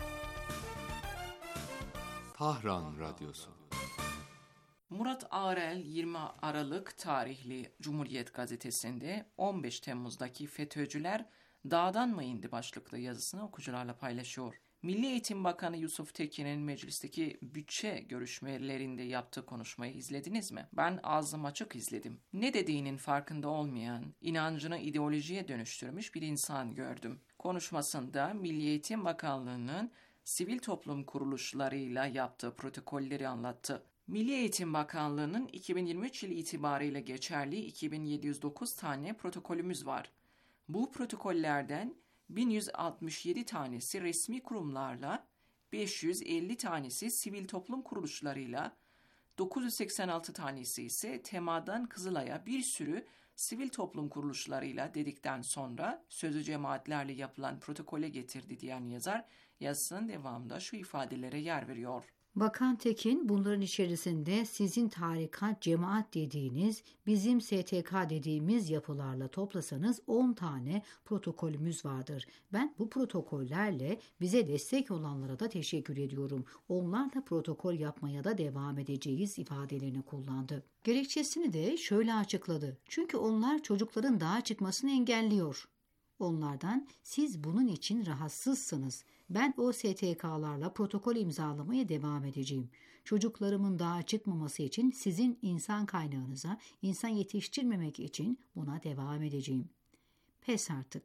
Tahran Radyosu. Murat Arel yirmi Aralık tarihli Cumhuriyet Gazetesi'nde on beş Temmuz'daki FETÖ'cüler dağdan mı indi başlıklı yazısını okucularla paylaşıyor. Milli Eğitim Bakanı Yusuf Tekin'in meclisteki bütçe görüşmelerinde yaptığı konuşmayı izlediniz mi? Ben ağzım açık izledim. Ne dediğinin farkında olmayan, inancını ideolojiye dönüştürmüş bir insan gördüm. Konuşmasında Milli Eğitim Bakanlığı'nın sivil toplum kuruluşlarıyla yaptığı protokolleri anlattı. Milli Eğitim Bakanlığı'nın iki bin yirmi üç yılı itibariyle geçerli iki bin yedi yüz dokuz tane protokolümüz var. Bu protokollerden bin yüz altmış yedi tanesi resmi kurumlarla, beş yüz elli tanesi sivil toplum kuruluşlarıyla, dokuz yüz seksen altı tanesi ise Tema'dan Kızılay'a bir sürü sivil toplum kuruluşlarıyla dedikten sonra sözlü cemaatlerle yapılan protokole getirdi diyen yazar, yazısının devamında şu ifadelere yer veriyor. Bakan Tekin, bunların içerisinde sizin tarikat, cemaat dediğiniz, bizim S T K dediğimiz yapılarla toplasanız on tane protokolümüz vardır. Ben bu protokollerle bize destek olanlara da teşekkür ediyorum. Onlarla protokol yapmaya da devam edeceğiz ifadelerini kullandı. Gerekçesini de şöyle açıkladı. Çünkü onlar çocukların dağa çıkmasını engelliyor. Onlardan siz bunun için rahatsızsınız. Ben o S T K'larla protokol imzalamaya devam edeceğim. Çocuklarımın dağa çıkmaması için sizin insan kaynağınıza, insan yetiştirmemek için buna devam edeceğim. Pes artık.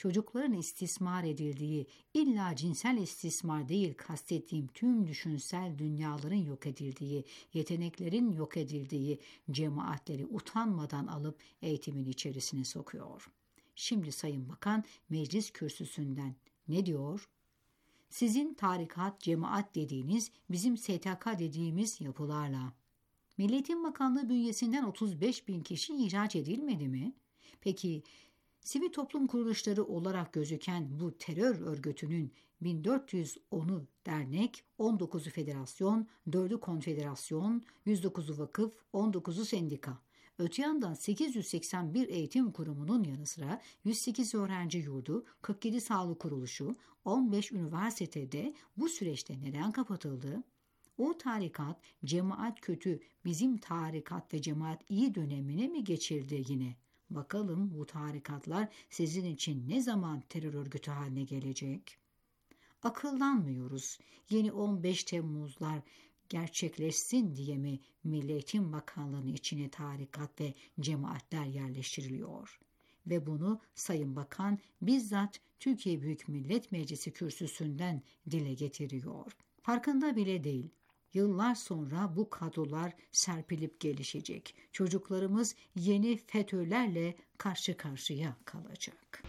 çocukların istismar edildiği, illa cinsel istismar değil kastettiğim tüm düşünsel dünyaların yok edildiği, yeteneklerin yok edildiği cemaatleri utanmadan alıp eğitimin içerisine sokuyor. Şimdi Sayın Bakan meclis kürsüsünden ne diyor? Sizin tarikat, cemaat dediğiniz bizim S T K dediğimiz yapılarla. Milli Eğitim Bakanlığı bünyesinden otuz beş bin kişi ihraç edilmedi mi? Peki sivil toplum kuruluşları olarak gözüken bu terör örgütünün bin dört yüz onu dernek, on dokuzu federasyon, dördü konfederasyon, yüz dokuzu vakıf, on dokuzu sendika. Öte yandan sekiz yüz seksen bir eğitim kurumunun yanı sıra yüz sekiz öğrenci yurdu, kırk yedi sağlık kuruluşu, on beş üniversitede bu süreçte neden kapatıldı? O tarikat, cemaat kötü, bizim tarikat ve cemaat iyi dönemine mi geçildi yine? Bakalım bu tarikatlar sizin için ne zaman terör örgütü haline gelecek? Akıllanmıyoruz. Yeni on beş Temmuzlar gerçekleşsin diye mi Milli Eğitim Bakanlığı'nın içine tarikat ve cemaatler yerleştiriliyor? Ve bunu Sayın Bakan bizzat Türkiye Büyük Millet Meclisi kürsüsünden dile getiriyor. Farkında bile değil. Yıllar sonra bu kadrolar serpilip gelişecek. Çocuklarımız yeni FETÖ'lerle karşı karşıya kalacak.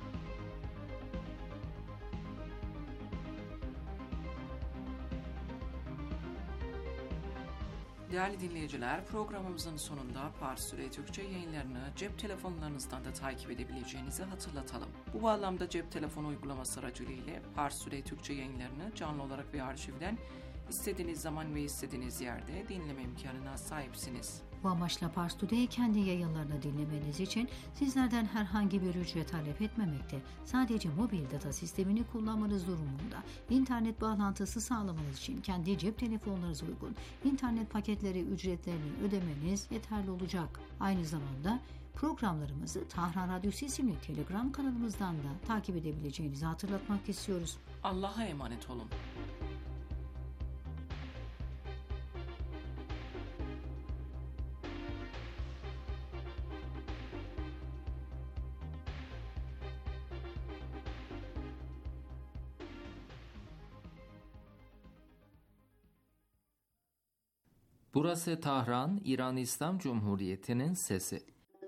Değerli dinleyiciler, programımızın sonunda Pars Süre Türkçe yayınlarını cep telefonlarınızdan da takip edebileceğinizi hatırlatalım. Bu bağlamda cep telefonu uygulaması aracılığıyla Pars Süre Türkçe yayınlarını canlı olarak ve arşivden istediğiniz zaman ve istediğiniz yerde dinleme imkanına sahipsiniz. Bu amaçla Pars Today kendi yayınlarını dinlemeniz için sizlerden herhangi bir ücret talep etmemekte. Sadece mobil data sistemini kullanmanız durumunda. İnternet bağlantısı sağlamanız için kendi cep telefonlarınıza uygun internet paketleri ücretlerini ödemeniz yeterli olacak. Aynı zamanda programlarımızı Tahran Radyosu isimli Telegram kanalımızdan da takip edebileceğinizi hatırlatmak istiyoruz. Allah'a emanet olun. Burası Tahran, İran İslam Cumhuriyeti'nin sesi.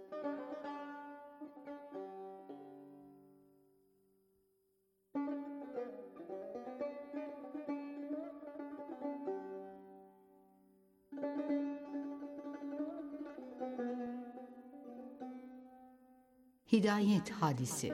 Hidayet Hadisi.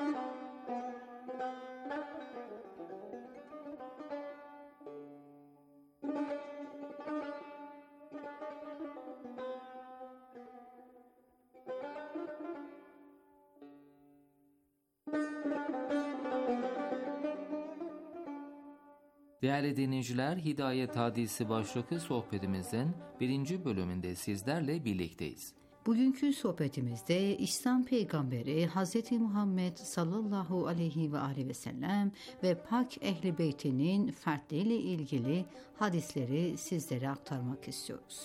Değerli dinleyiciler, Hidayet Hadisi başlıklı sohbetimizin birinci bölümünde sizlerle birlikteyiz. Bugünkü sohbetimizde İslam Peygamberi Hz. Muhammed sallallahu aleyhi ve aleyhi ve sellem ve Pak Ehl-i Beyt'inin fertleriyle ilgili hadisleri sizlere aktarmak istiyoruz.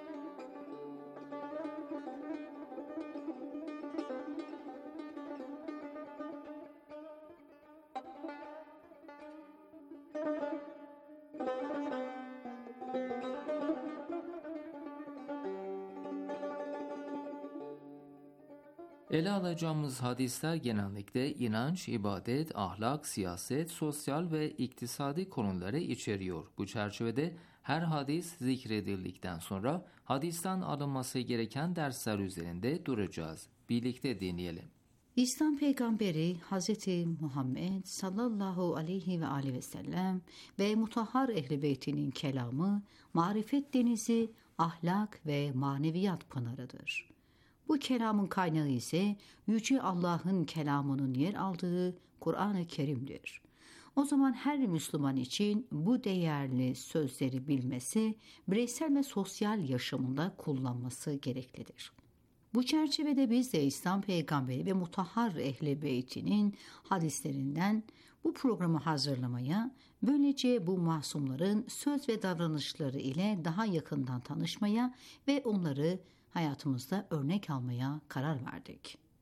Ele alacağımız hadisler genellikle inanç, ibadet, ahlak, siyaset, sosyal ve iktisadi konuları içeriyor. Bu çerçevede her hadis zikredildikten sonra hadisten alınması gereken dersler üzerinde duracağız. Birlikte dinleyelim. İslam Peygamberi Hz. Muhammed sallallahu aleyhi ve aleyhi ve sellem ve mutahhar Ehl-i Beyt'inin kelamı, marifet denizi, ahlak ve maneviyat pınarıdır. Bu kelamın kaynağı ise Yüce Allah'ın kelamının yer aldığı Kur'an-ı Kerim'dir. O zaman her Müslüman için bu değerli sözleri bilmesi, bireysel ve sosyal yaşamında kullanması gereklidir. Bu çerçevede biz de İslam Peygamberi ve mutahhar Ehl-i Beyt'inin hadislerinden bu programı hazırlamaya, böylece bu masumların söz ve davranışları ile daha yakından tanışmaya ve onları hayatımızda örnek almaya karar verdik.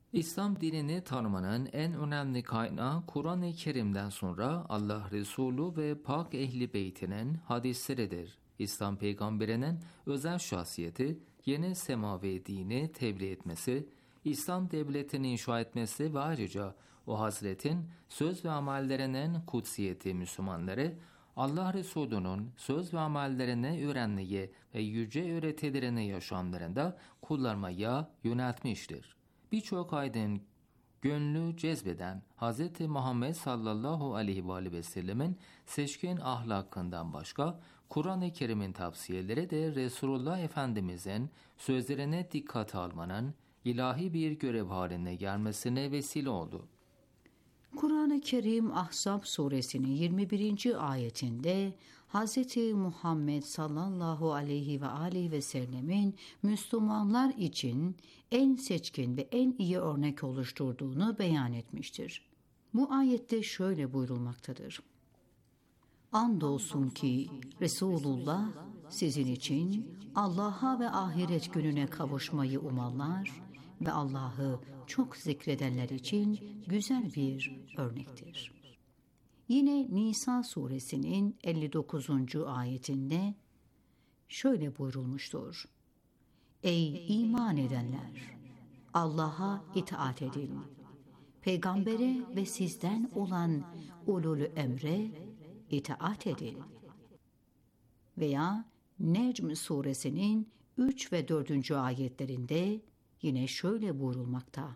İslam dinini tanımanın en önemli kaynağı Kur'an-ı Kerim'den sonra Allah Resulü ve Pak Ehli Beytinin hadisleridir. İslam peygamberinin özel şahsiyeti, yeni semavi dini tebliğ etmesi, İslam devletini inşa etmesi ve ayrıca o Hazretin söz ve amellerinin kutsiyeti Müslümanları, Allah Resulü'nün söz ve amellerini öğrenmeyi ve yüce öğretilerini yaşamlarında kullanmaya yöneltmiştir. Birçok aydın gönlü cezbeden Hz. Muhammed sallallahu aleyhi ve aleyhi ve sellemin seçkin ahlakından başka, Kur'an-ı Kerim'in tavsiyeleri de Resulullah Efendimiz'in sözlerine dikkate almanın ilahi bir görev haline gelmesine vesile oldu. Kur'an-ı Kerim Ahzab suresinin yirmi birinci ayetinde Hz. Muhammed sallallahu aleyhi ve aleyhi ve sellemin Müslümanlar için en seçkin ve en iyi örnek oluşturduğunu beyan etmiştir. Bu ayette şöyle buyurulmaktadır. Andolsun ki Resulullah sizin için Allah'a ve ahiret gününe kavuşmayı umanlar ve Allah'ı çok zikredenler için güzel bir örnektir. Yine Nisa suresinin elli dokuzuncu ayetinde şöyle buyurulmuştur. Ey iman edenler! Allah'a itaat edin. Peygambere ve sizden olan ulul emre itaat edin. Veya Necm suresinin üç ve dördüncü ayetlerinde yine şöyle buyurulmakta.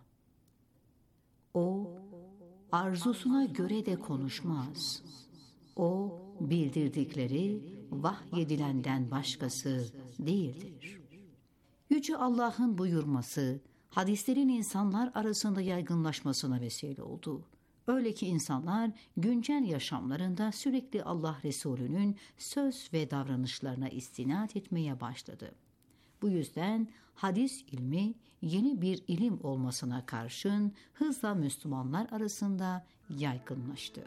O, arzusuna göre de konuşmaz. O, bildirdikleri vahyedilenden başkası değildir. Yüce Allah'ın buyurması, hadislerin insanlar arasında yaygınlaşmasına vesile oldu. Öyle ki insanlar güncel yaşamlarında sürekli Allah Resulü'nün söz ve davranışlarına istinad etmeye başladı. Bu yüzden hadis ilmi yeni bir ilim olmasına karşın hızla Müslümanlar arasında yaygınlaştı.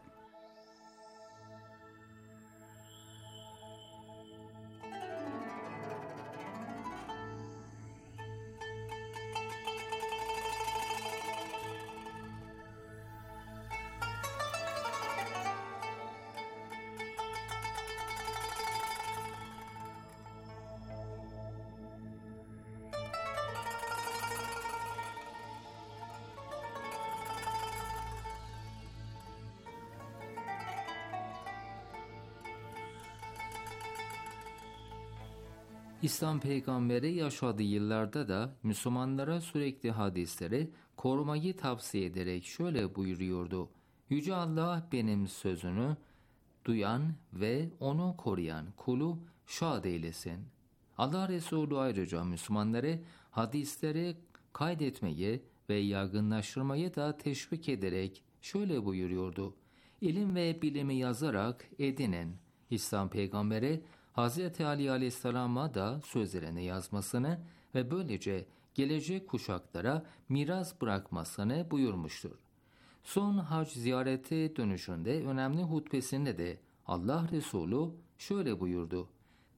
İslam peygamberi yaşadığı yıllarda da Müslümanlara sürekli hadisleri korumayı tavsiye ederek şöyle buyuruyordu. Yüce Allah benim sözünü duyan ve onu koruyan kulu şad eylesin. Allah Resulü ayrıca Müslümanları hadisleri kaydetmeyi ve yaygınlaştırmayı da teşvik ederek şöyle buyuruyordu. İlim ve bilimi yazarak edinin. İslam peygamberi Hz. Ali Aleyhisselam'a da sözlerini yazmasını ve böylece gelecek kuşaklara miras bırakmasını buyurmuştur. Son hac ziyareti dönüşünde önemli hutbesinde de Allah Resulü şöyle buyurdu.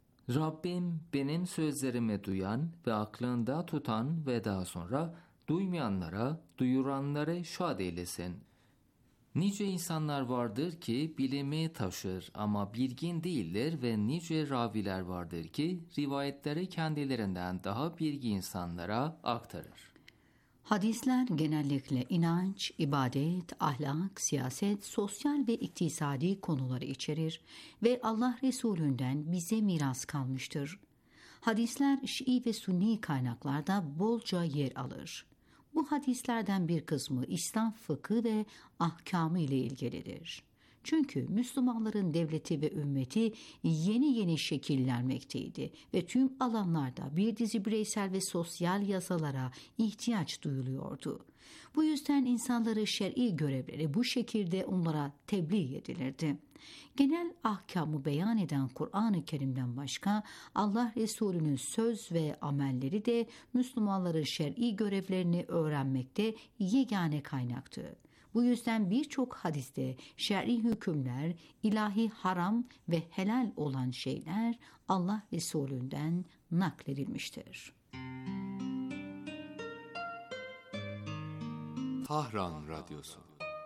Rabbim benim sözlerimi duyan ve aklında tutan ve daha sonra duymayanlara, duyuranları şad eylesin. Nice insanlar vardır ki bilimi taşır ama bilgin değildir ve nice raviler vardır ki rivayetleri kendilerinden daha bilgi insanlara aktarır. Hadisler genellikle inanç, ibadet, ahlak, siyaset, sosyal ve iktisadi konuları içerir ve Allah Resulü'nden bize miras kalmıştır. Hadisler Şii ve Sünni kaynaklarda bolca yer alır. Bu hadislerden bir kısmı İslam fıkhı ve ahkamı ile ilgilidir. Çünkü Müslümanların devleti ve ümmeti yeni yeni şekillenmekteydi ve tüm alanlarda bir dizi bireysel ve sosyal yasalara ihtiyaç duyuluyordu. Bu yüzden insanları şer'i görevleri bu şekilde onlara tebliğ edilirdi. Genel ahkamı beyan eden Kur'an-ı Kerim'den başka Allah Resulü'nün söz ve amelleri de Müslümanların şer'i görevlerini öğrenmekte yegane kaynaktı. Bu yüzden birçok hadiste şer'i hükümler, ilahi haram ve helal olan şeyler Allah Resulü'nden nakledilmiştir. Tahran Radyosu.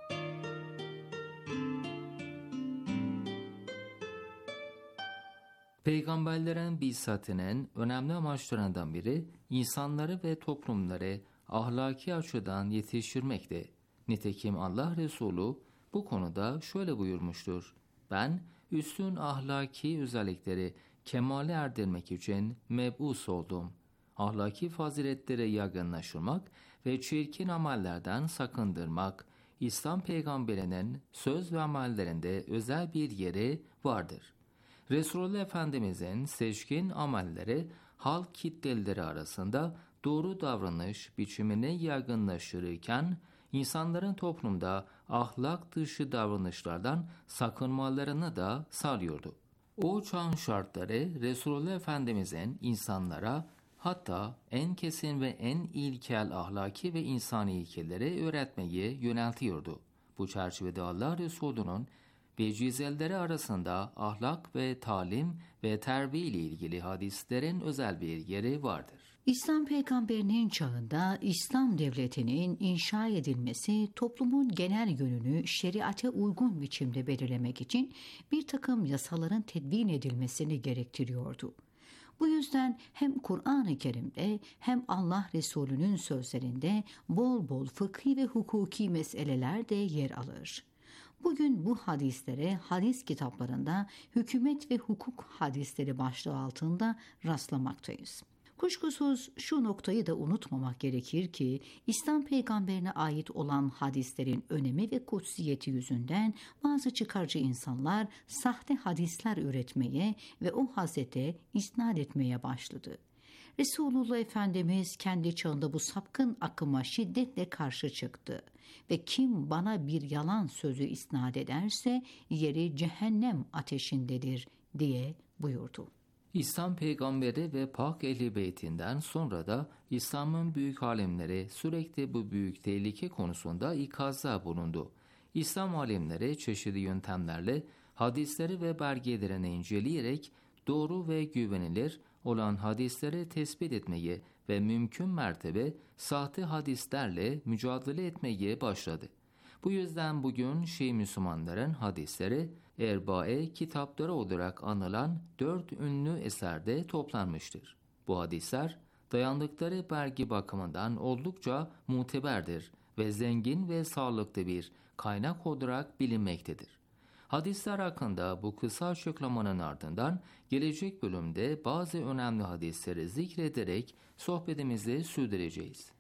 Peygamberlerin bizzatının önemli amaçlarından biri insanları ve toplumları ahlaki açıdan yetiştirmekti. Nitekim Allah Resulü bu konuda şöyle buyurmuştur: "Ben üstün ahlaki özellikleri kemale erdirmek için meb'us oldum. Ahlaki faziletlere yaygınlaştırmak ve çirkin amellerden sakındırmak, İslam peygamberinin söz ve amellerinde özel bir yeri vardır." Resulullah Efendimizin seçkin amelleri halk kitleleri arasında doğru davranış biçimini yaygınlaştırırken, insanların toplumda ahlak dışı davranışlardan sakınmalarını da sağlıyordu. O çağın şartları Resulullah Efendimizin insanlara hatta en kesin ve en ilkel ahlaki ve insani ilkeleri öğretmeyi yöneltiyordu. Bu çerçevede Allah Resulü'nün vecizelleri arasında ahlak ve talim ve terbiye ile ilgili hadislerin özel bir yeri vardır. İslam peygamberinin çağında İslam devletinin inşa edilmesi toplumun genel yönünü şeriate uygun biçimde belirlemek için bir takım yasaların tedvin edilmesini gerektiriyordu. Bu yüzden hem Kur'an-ı Kerim'de hem Allah Resulü'nün sözlerinde bol bol fıkhi ve hukuki meseleler de yer alır. Bugün bu hadislere hadis kitaplarında hükümet ve hukuk hadisleri başlığı altında rastlamaktayız. Kuşkusuz şu noktayı da unutmamak gerekir ki İslam peygamberine ait olan hadislerin önemi ve kutsiyeti yüzünden bazı çıkarcı insanlar sahte hadisler üretmeye ve o hasete isnat etmeye başladı. Resulullah Efendimiz kendi çağında bu sapkın akıma şiddetle karşı çıktı ve kim bana bir yalan sözü isnat ederse yeri cehennem ateşindedir diye buyurdu. İslam peygamberi ve pak ehli beytinden sonra da İslam'ın büyük alimleri sürekli bu büyük tehlike konusunda ikazda bulundu. İslam alimleri çeşitli yöntemlerle hadisleri ve belgelerini inceleyerek doğru ve güvenilir olan hadisleri tespit etmeyi ve mümkün mertebe sahte hadislerle mücadele etmeye başladı. Bu yüzden bugün Şii Müslümanların hadisleri Erbae kitapları olarak anılan dört ünlü eserde toplanmıştır. Bu hadisler dayandıkları belge bakımından oldukça muteberdir ve zengin ve sağlıklı bir kaynak olarak bilinmektedir. Hadisler hakkında bu kısa açıklamanın ardından gelecek bölümde bazı önemli hadisleri zikrederek sohbetimizi sürdüreceğiz.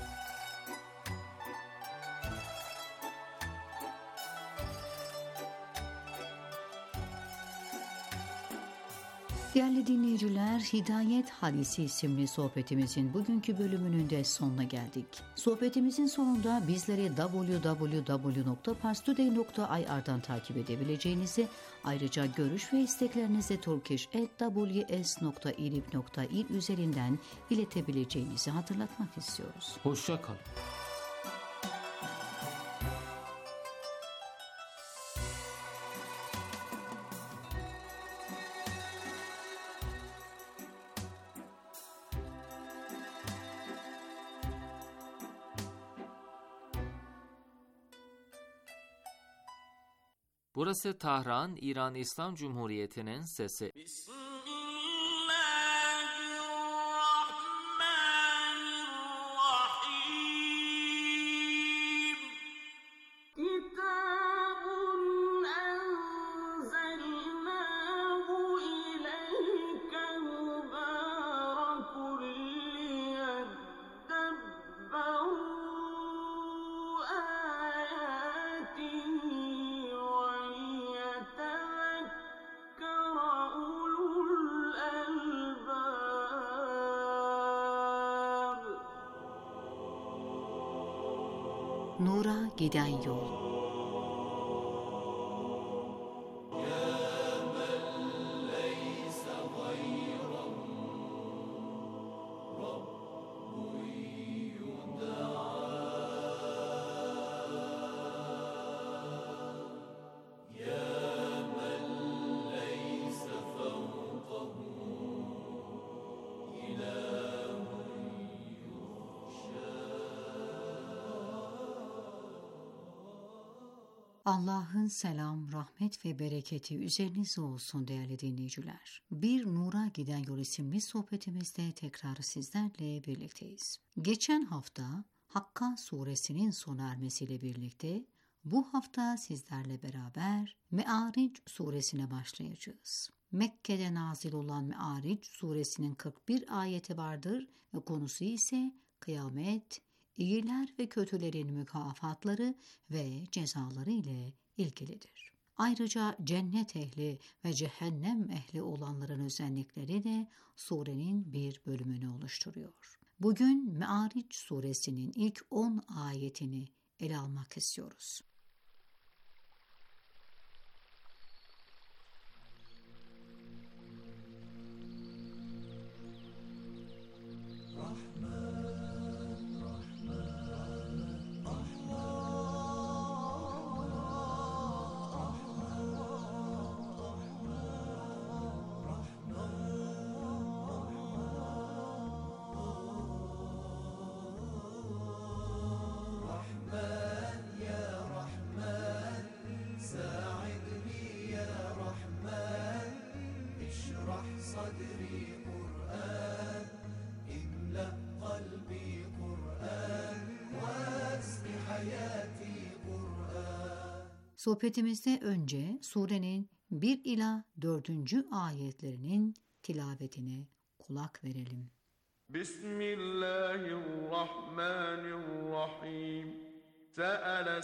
Değerli dinleyiciler, Hidayet Hadisi isimli sohbetimizin bugünkü bölümünün de sonuna geldik. Sohbetimizin sonunda bizleri double-u double-u double-u nokta parstoday nokta i r'dan takip edebileceğinizi, ayrıca görüş ve isteklerinizi turkish at w s nokta irib nokta il üzerinden iletebileceğinizi hatırlatmak istiyoruz. Hoşça kalın. Burası Tahran, İran İslam Cumhuriyeti'nin sesi. Nura giden yol. Allah'ın selam, rahmet ve bereketi üzerinize olsun değerli dinleyiciler. Bir Nura Giden Yol isimli sohbetimizde tekrar sizlerle birlikteyiz. Geçen hafta Hakka suresinin sona ermesiyle birlikte bu hafta sizlerle beraber Me'aric suresine başlayacağız. Mekke'de nazil olan Me'aric suresinin kırk bir ayeti vardır ve konusu ise kıyamet, İyiler ve kötülerin mükafatları ve cezaları ile ilgilidir. Ayrıca cennet ehli ve cehennem ehli olanların özellikleri de surenin bir bölümünü oluşturuyor. Bugün Me'aric suresinin ilk on ayetini ele almak istiyoruz. Sohbetimizde önce surenin bir ila dördüncü ayetlerinin tilavetine kulak verelim. Bismillahirrahmanirrahim. Se'ale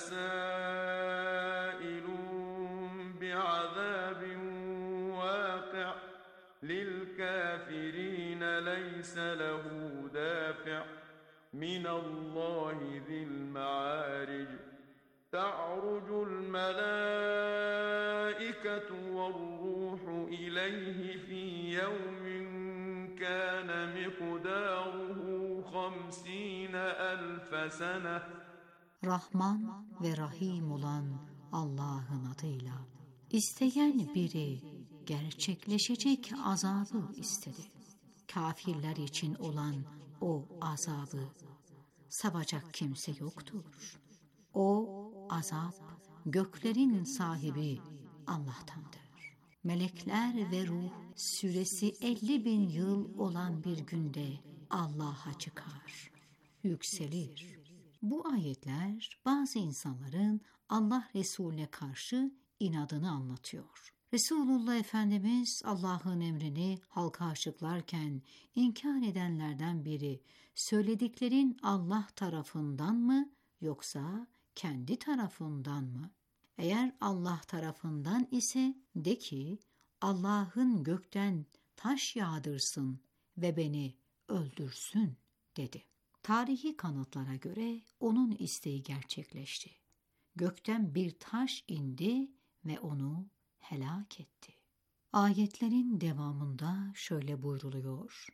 sâilun bi'azâbin vâki' lil kâfirîne leyse lehu dâfi' minallâhi zil me'âric. تعرج الملائكة والروح إليه في يوم كان مقداره خمسين ألف سنة. Rahman ve Rahim olan Allah'ın adıyla. İsteyen biri gerçekleşecek azabı istedi. Kafirler için olan o azabı savacak kimse yoktur. O azap göklerin sahibi Allah'tandır. Melekler ve ruh süresi elli bin yıl olan bir günde Allah'a çıkar, yükselir. Bu ayetler bazı insanların Allah Resulüne karşı inadını anlatıyor. Resulullah Efendimiz Allah'ın emrini halka açıklarken inkar edenlerden biri söylediklerin Allah tarafından mı yoksa kendi tarafından mı? Eğer Allah tarafından ise de ki Allah'ın gökten taş yağdırsın ve beni öldürsün dedi. Tarihi kanıtlara göre onun isteği gerçekleşti. Gökten bir taş indi ve onu helak etti. Ayetlerin devamında şöyle buyruluyor.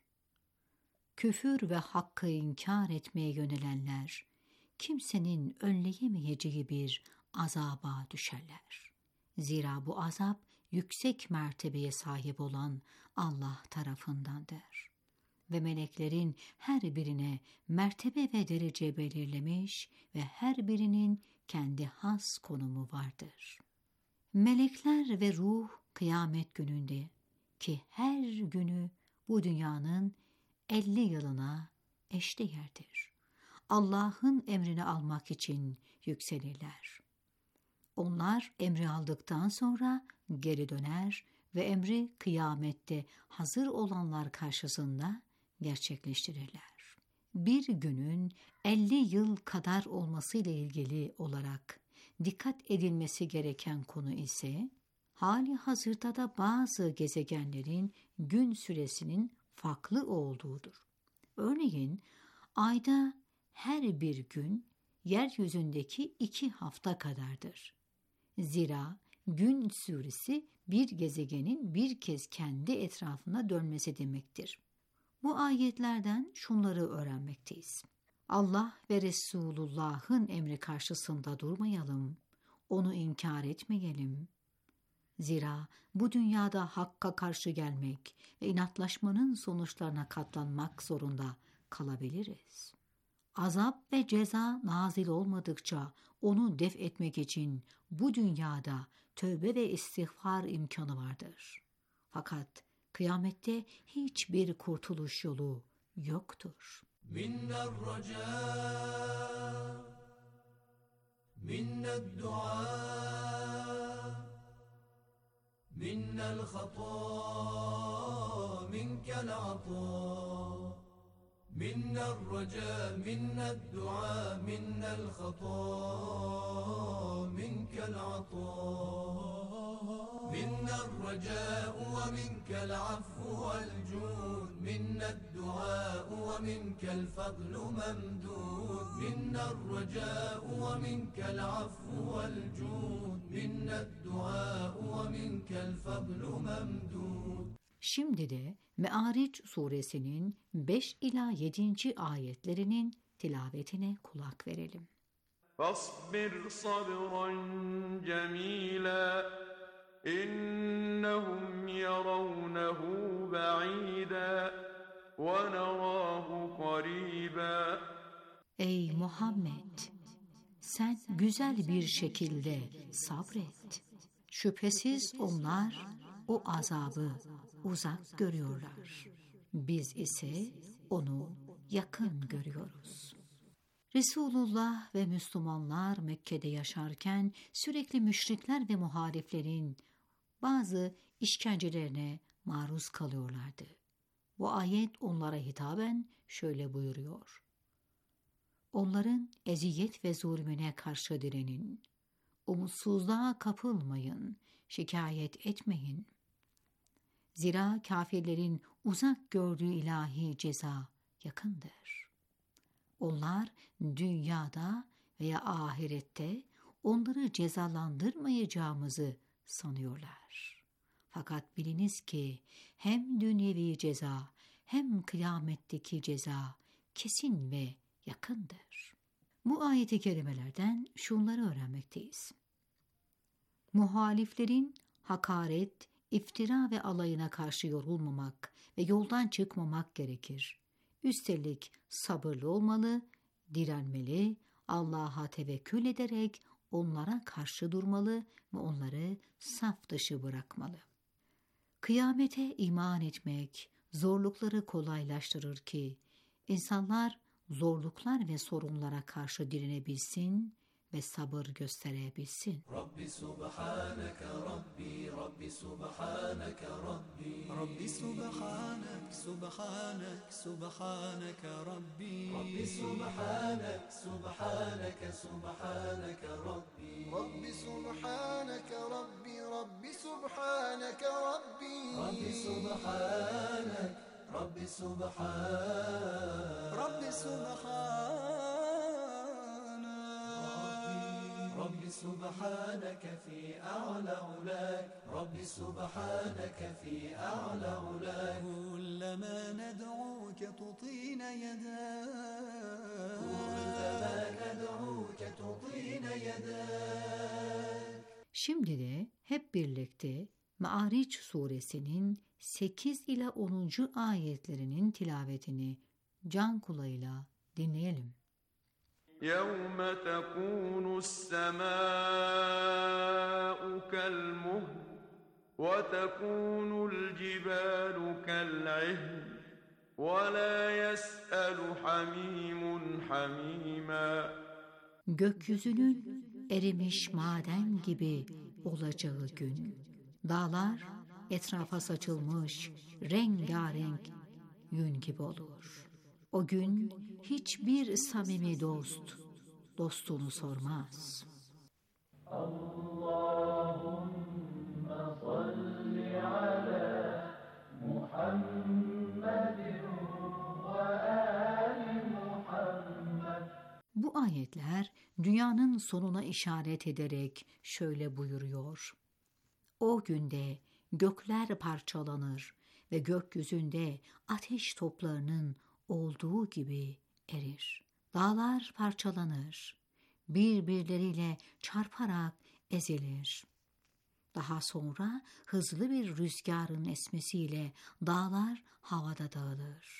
Küfür ve hakkı inkar etmeye yönelenler kimsenin önleyemeyeceği bir azaba düşerler. Zira bu azap yüksek mertebeye sahip olan Allah tarafındandır. Ve meleklerin her birine mertebe ve derece belirlemiş ve her birinin kendi has konumu vardır. Melekler ve ruh kıyamet gününde ki her günü bu dünyanın elli yılına eşdeğerdir. Allah'ın emrini almak için yükselirler. Onlar emri aldıktan sonra geri döner ve emri kıyamette hazır olanlar karşısında gerçekleştirirler. Bir günün elli yıl kadar olmasıyla ilgili olarak dikkat edilmesi gereken konu ise hali hazırda da bazı gezegenlerin gün süresinin farklı olduğudur. Örneğin ayda her bir gün yeryüzündeki iki hafta kadardır. Zira gün süresi bir gezegenin bir kez kendi etrafına dönmesi demektir. Bu ayetlerden şunları öğrenmekteyiz. Allah ve Resulullah'ın emri karşısında durmayalım, onu inkar etmeyelim. Zira bu dünyada hakka karşı gelmek ve inatlaşmanın sonuçlarına katlanmak zorunda kalabiliriz. Azap ve ceza nazil olmadıkça onu def etmek için bu dünyada tövbe ve istiğfar imkanı vardır. Fakat kıyamette hiçbir kurtuluş yolu yoktur. Minnel raca, minned dua, minnel hata, minkel ata. منا الرجاء منا الدعاء منا الخطا منك العطاء منا الرجاء ومنك العفو والجود منا الدعاء ومنك الفضل ممدود منا الرجاء ومنك العفو والجود منا الدعاء ومنك الفضل ممدود. Şimdi de Me'ariç suresinin beş ila yedinci ayetlerinin tilavetine kulak verelim. فَاصْبِرْ صَبْرًا جَمِيلًا إِنَّهُمْ يَرَوْنَهُ بَعِيدًا وَنَرَاهُ قَرِيبًا. Ey Muhammed! Sen güzel bir şekilde sabret. Şüphesiz onlar o azabı uzak görüyorlar. Biz ise onu yakın görüyoruz. Resulullah ve Müslümanlar Mekke'de yaşarken sürekli müşrikler ve muhaliflerin bazı işkencelerine maruz kalıyorlardı. Bu ayet onlara hitaben şöyle buyuruyor: Onların eziyet ve zulmüne karşı direnin, umutsuzluğa kapılmayın, şikayet etmeyin. Zira kafirlerin uzak gördüğü ilahi ceza yakındır. Onlar dünyada veya ahirette onları cezalandırmayacağımızı sanıyorlar. Fakat biliniz ki hem dünyevi ceza hem kıyametteki ceza kesin ve yakındır. Bu ayet-i kerimelerden şunları öğrenmekteyiz. Muhaliflerin hakaret, iftira ve alayına karşı yorulmamak ve yoldan çıkmamak gerekir. Üstelik sabırlı olmalı, direnmeli, Allah'a tevekkül ederek onlara karşı durmalı ve onları saf dışı bırakmalı. Kıyamete iman etmek zorlukları kolaylaştırır ki insanlar zorluklar ve sorunlara karşı direnebilsin ve sabır gösterebilsin. Rabbi subhaneke Rabbi, Rabbi subhaneke Rabbi, Rabbi subhanek, subhanek, subhaneke Rabbi, Rabbi subhanek, subhaneke, subhaneke Rabbi, Rabbi subhaneke Rabbi, Rabbi subhaneke Rabbi, Rabbi subhanek, Rabbi subhanek, Rabbi subhanek. رب سبحانك في أعلى علاك رب سبحانك في أعلى علاك كلما ندعوك تطين يداك كلما ندعوك تطين يداك. Şimdi de hep birlikte Me'ariç suresinin sekiz ila onuncu ayetlerinin tilavetini can kulağıyla dinleyelim. يَوْمَ تَكُونُ السَّمَاءُ كَالْمُهْلِ وَتَكُونُ الْجِبَالُ كَالْعِهْنِ وَلَا يَسْأَلُ حَمِيمٌ حَمِيمًا. Gökyüzünün erimiş maden gibi olacağı gün, dağlar etrafa saçılmış rengarenk yün gibi olur. O gün hiçbir samimi dost dostunu sormaz. Allahümme salli ala Muhammedin ve ali Muhammed. Bu ayetler dünyanın sonuna işaret ederek şöyle buyuruyor: O günde gökler parçalanır ve gökyüzünde ateş toplarının olduğu gibi erir. Dağlar parçalanır, birbirleriyle çarparak ezilir. Daha sonra hızlı bir rüzgarın esmesiyle dağlar havada dağılır.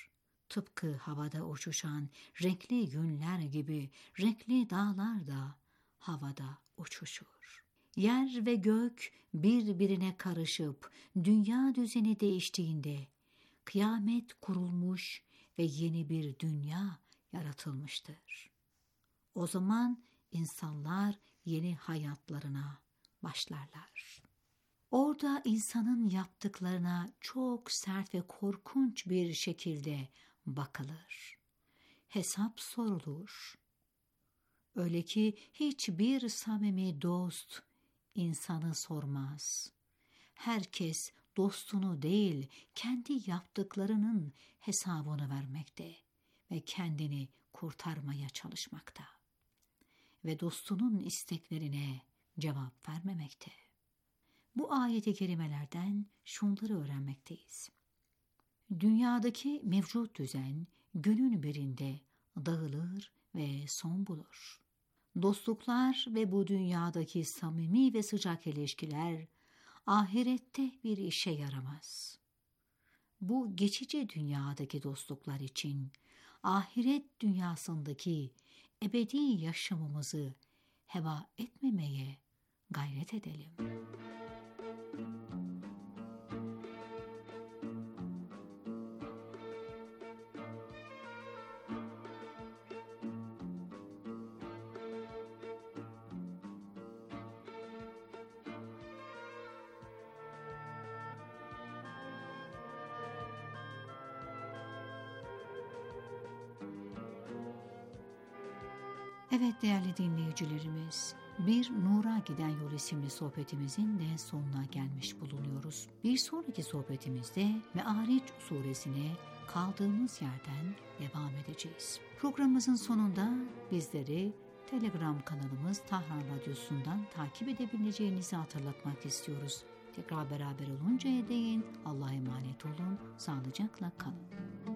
Tıpkı havada uçuşan renkli günler gibi renkli dağlar da havada uçuşur. Yer ve gök birbirine karışıp dünya düzeni değiştiğinde kıyamet kurulmuş ve yeni bir dünya yaratılmıştır. O zaman insanlar yeni hayatlarına başlarlar. Orada insanın yaptıklarına çok sert ve korkunç bir şekilde bakılır. Hesap sorulur. Öyle ki hiçbir samimi dost insanı sormaz. Herkes dostunu değil, kendi yaptıklarının hesabını vermekte ve kendini kurtarmaya çalışmakta. Ve dostunun isteklerine cevap vermemekte. Bu ayet-i kerimelerden şunları öğrenmekteyiz. Dünyadaki mevcut düzen günün birinde dağılır ve son bulur. Dostluklar ve bu dünyadaki samimi ve sıcak ilişkiler ahirette bir işe yaramaz. Bu geçici dünyadaki dostluklar için ahiret dünyasındaki ebedi yaşamımızı heba etmemeye gayret edelim. Evet değerli dinleyicilerimiz, Bir Nura Giden Yol isimli sohbetimizin de sonuna gelmiş bulunuyoruz. Bir sonraki sohbetimizde Me'ariç suresine kaldığımız yerden devam edeceğiz. Programımızın sonunda bizleri Telegram kanalımız Tahran Radyosu'ndan takip edebileceğinizi hatırlatmak istiyoruz. Tekrar beraber oluncaya değin Allah'a emanet olun, sağlıcakla kalın.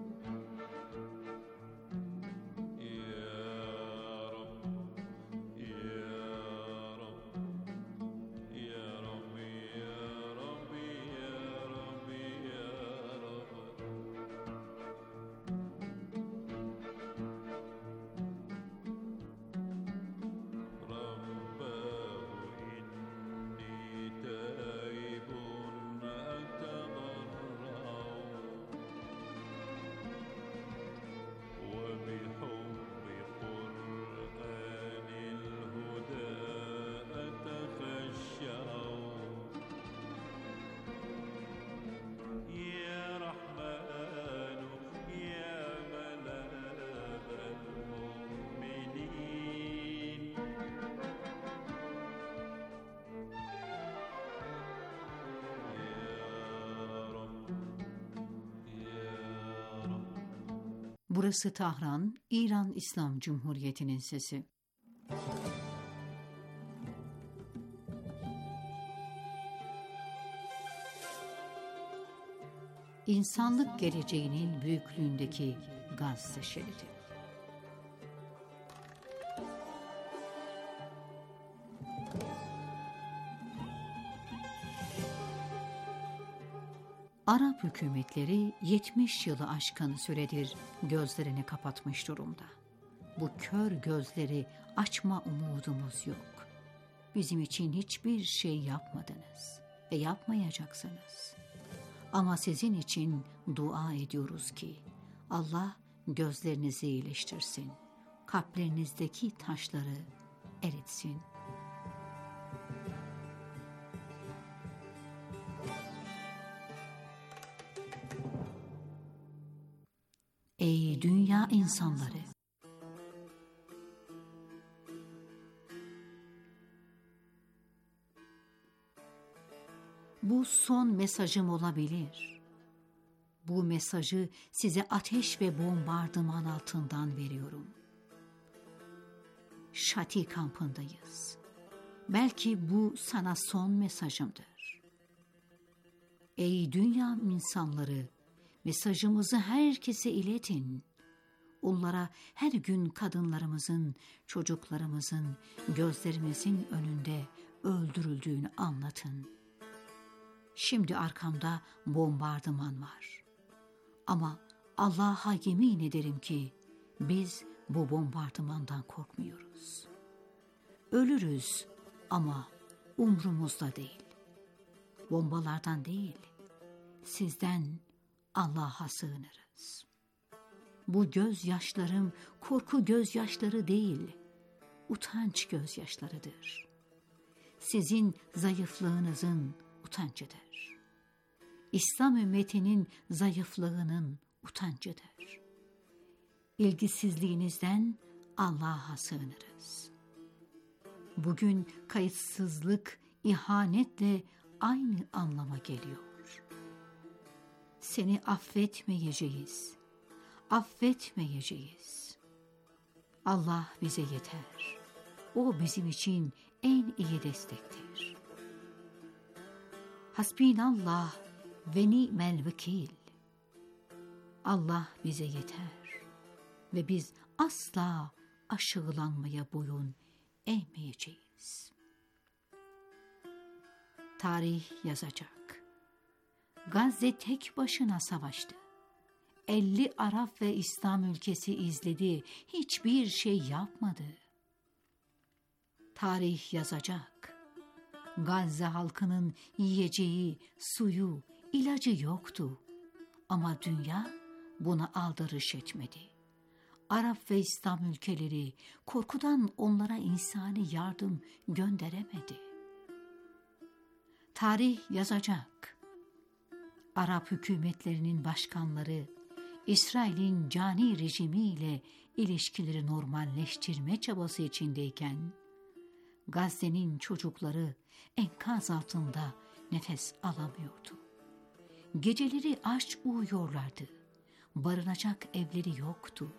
Burası Tahran, İran İslam Cumhuriyeti'nin sesi. İnsanlık geleceğinin büyüklüğündeki Gazze şeridi. Arap hükümetleri yetmiş yılı aşkın süredir gözlerini kapatmış durumda. Bu kör gözleri açma umudumuz yok. Bizim için hiçbir şey yapmadınız ve yapmayacaksınız. Ama sizin için dua ediyoruz ki Allah gözlerinizi iyileştirsin, kalplerinizdeki taşları eritsin. Ey dünya insanları! Bu son mesajım olabilir. Bu mesajı size ateş ve bombardıman altından veriyorum. Şati kampındayız. Belki bu sana son mesajımdır. Ey dünya insanları! Mesajımızı herkese iletin. Onlara her gün kadınlarımızın, çocuklarımızın, gözlerimizin önünde öldürüldüğünü anlatın. Şimdi arkamda bombardıman var. Ama Allah'a yemin ederim ki biz bu bombardımandan korkmuyoruz. Ölürüz ama umrumuzda değil. Bombalardan değil, sizden Allah'a sığınırız. Bu gözyaşlarım korku gözyaşları değil, utanç gözyaşlarıdır. Sizin zayıflığınızın utancıdır. İslam ümmetinin zayıflığının utancıdır. İlgisizliğinizden Allah'a sığınırız. Bugün kayıtsızlık, ihanetle aynı anlama geliyor. Seni affetmeyeceğiz, affetmeyeceğiz. Allah bize yeter. O bizim için en iyi destektir. Hasbinallah ve ni'mel vekil. Allah bize yeter ve biz asla aşağılanmaya boyun eğmeyeceğiz. Tarih yazacak. Gazze tek başına savaştı. elli Arap ve İslam ülkesi izledi, hiçbir şey yapmadı. Tarih yazacak. Gazze halkının yiyeceği, suyu, ilacı yoktu. Ama dünya buna aldırış etmedi. Arap ve İslam ülkeleri korkudan onlara insani yardım gönderemedi. Tarih yazacak. Arap hükümetlerinin başkanları İsrail'in cani rejimiyle ilişkileri normalleştirme çabası içindeyken Gazze'nin çocukları enkaz altında nefes alamıyordu. Geceleri aç uyuyorlardı. Barınacak evleri yoktu.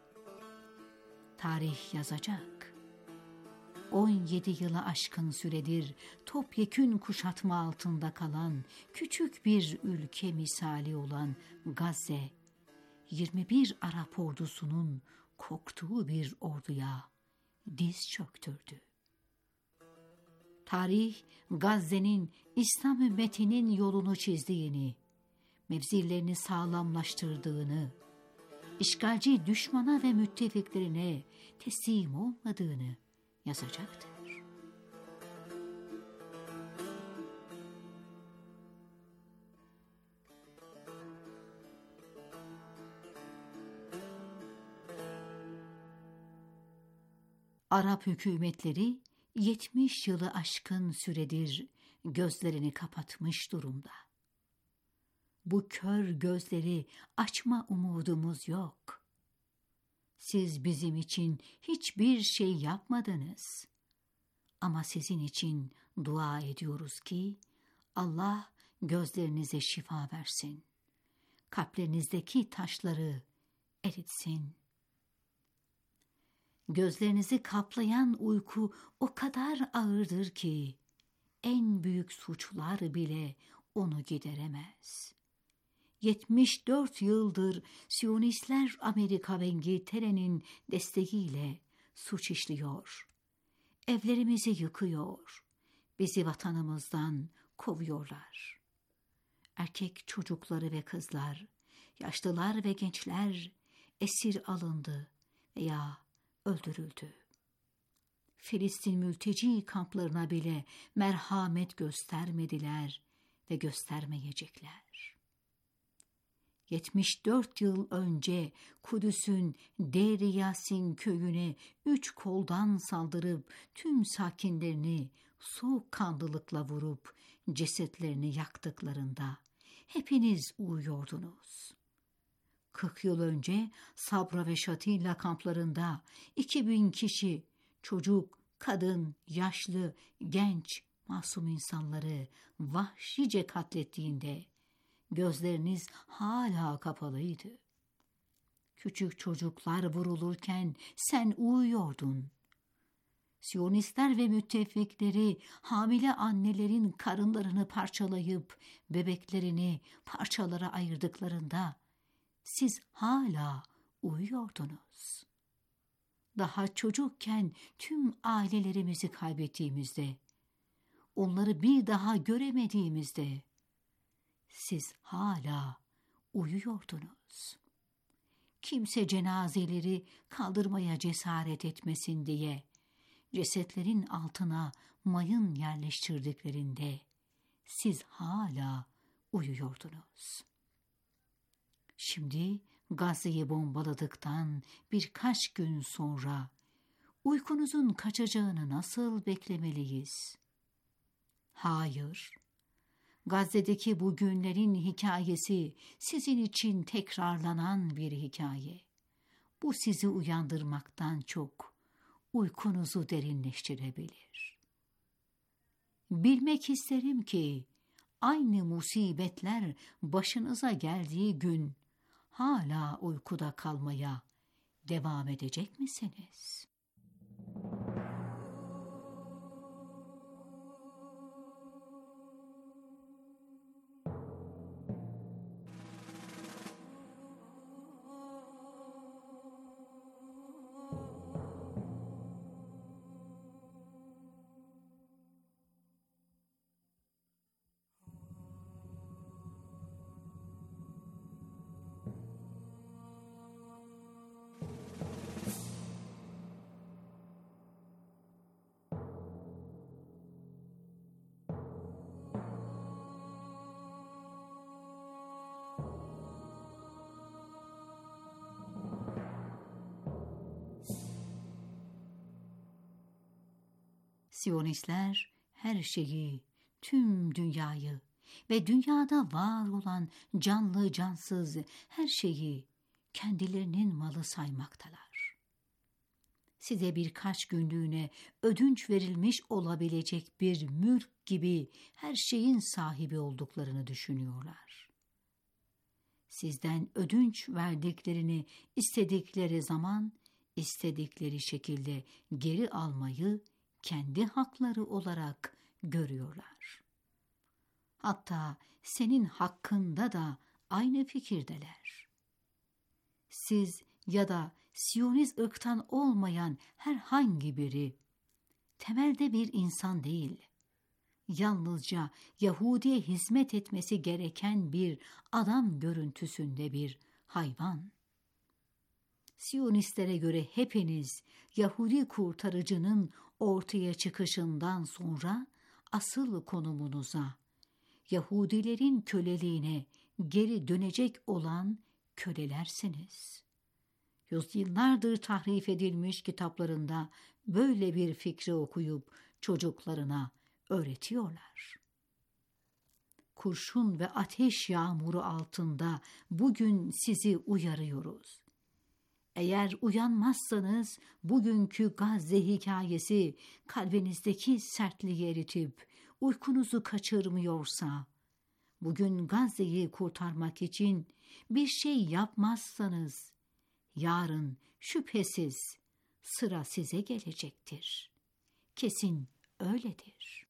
Tarih yazacak. on yedi yılı aşkın süredir topyekün kuşatma altında kalan küçük bir ülke misali olan Gazze, yirmi bir Arap ordusunun korktuğu bir orduya diz çöktürdü. Tarih, Gazze'nin İslam ümmetinin yolunu çizdiğini, mevzilerini sağlamlaştırdığını, işgalci düşmana ve müttefiklerine teslim olmadığını yazacaktır. Arap hükümetleri yetmiş yılı aşkın süredir gözlerini kapatmış durumda. Bu kör gözleri açma umudumuz yok. Siz bizim için hiçbir şey yapmadınız. Ama sizin için dua ediyoruz ki Allah gözlerinize şifa versin. Kalplerinizdeki taşları eritsin. Gözlerinizi kaplayan uyku o kadar ağırdır ki en büyük suçlar bile onu gideremez. yetmiş dört yıldır Siyonistler Amerika ve İngiltere'nin desteğiyle suç işliyor. Evlerimizi yıkıyor. Bizi vatanımızdan kovuyorlar. Erkek çocukları ve kızlar, yaşlılar ve gençler esir alındı veya öldürüldü. Filistin mülteci kamplarına bile merhamet göstermediler ve göstermeyecekler. yetmiş dört yıl önce Kudüs'ün Deir Yasin köyüne üç koldan saldırıp tüm sakinlerini soğukkanlılıkla vurup cesetlerini yaktıklarında hepiniz uyuyordunuz. kırk yıl önce Sabra ve Şatilla kamplarında iki bin kişi, çocuk, kadın, yaşlı, genç, masum insanları vahşice katlettiğinde gözleriniz hala kapalıydı. Küçük çocuklar vurulurken sen uyuyordun. Siyonistler ve müttefikleri hamile annelerin karınlarını parçalayıp bebeklerini parçalara ayırdıklarında siz hala uyuyordunuz. Daha çocukken tüm ailelerimizi kaybettiğimizde, onları bir daha göremediğimizde siz hala uyuyordunuz. kimse cenazeleri kaldırmaya cesaret etmesin diye cesetlerin altına mayın yerleştirdiklerinde siz hala uyuyordunuz. Şimdi Gazze'yi bombaladıktan birkaç gün sonra uykunuzun kaçacağını nasıl beklemeliyiz? Hayır, Gazze'deki bu günlerin hikayesi sizin için tekrarlanan bir hikaye. Bu sizi uyandırmaktan çok uykunuzu derinleştirebilir. Bilmek isterim ki aynı musibetler başınıza geldiği gün hala uykuda kalmaya devam edecek misiniz? Siyonistler her şeyi, tüm dünyayı ve dünyada var olan canlı cansız her şeyi kendilerinin malı saymaktalar. Size birkaç günlüğüne ödünç verilmiş olabilecek bir mülk gibi her şeyin sahibi olduklarını düşünüyorlar. Sizden ödünç verdiklerini istedikleri zaman, istedikleri şekilde geri almayı kendi hakları olarak görüyorlar. Hatta senin hakkında da aynı fikirdeler. Siz ya da Siyonist ırktan olmayan herhangi biri temelde bir insan değil, yalnızca Yahudi'ye hizmet etmesi gereken bir adam görüntüsünde bir hayvan. Siyonistlere göre hepiniz Yahudi kurtarıcının ortaya çıkışından sonra asıl konumunuza, Yahudilerin köleliğine geri dönecek olan kölelersiniz. Yüzyıllardır tahrif edilmiş kitaplarında böyle bir fikri okuyup çocuklarına öğretiyorlar. Kurşun ve ateş yağmuru altında bugün sizi uyarıyoruz. Eğer uyanmazsanız bugünkü Gazze hikayesi kalbinizdeki sertliği eritip uykunuzu kaçırmıyorsa, bugün Gazze'yi kurtarmak için bir şey yapmazsanız, yarın şüphesiz sıra size gelecektir. Kesin öyledir.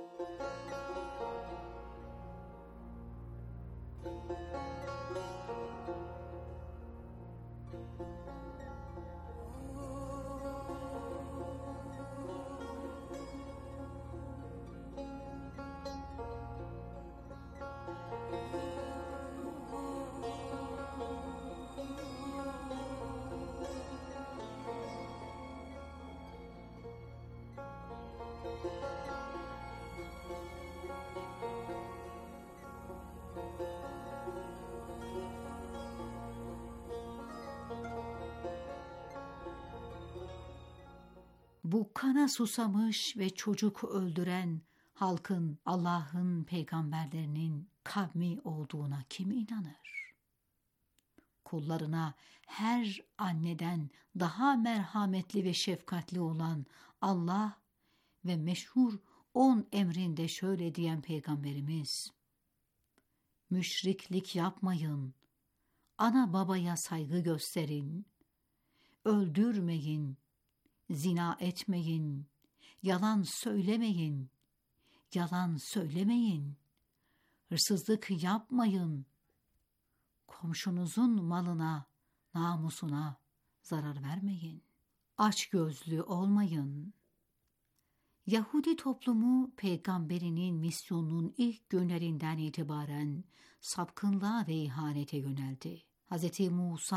Bu kana susamış ve çocuk öldüren halkın Allah'ın peygamberlerinin kavmi olduğuna kim inanır? Kullarına her anneden daha merhametli ve şefkatli olan Allah ve meşhur on emrinde şöyle diyen Peygamberimiz: müşriklik yapmayın, ana babaya saygı gösterin, öldürmeyin, zina etmeyin, yalan söylemeyin, yalan söylemeyin, hırsızlık yapmayın, komşunuzun malına, namusuna zarar vermeyin, açgözlü olmayın. Yahudi toplumu peygamberinin misyonunun ilk günlerinden itibaren sapkınlığa ve ihanete yöneldi. Hz. Musa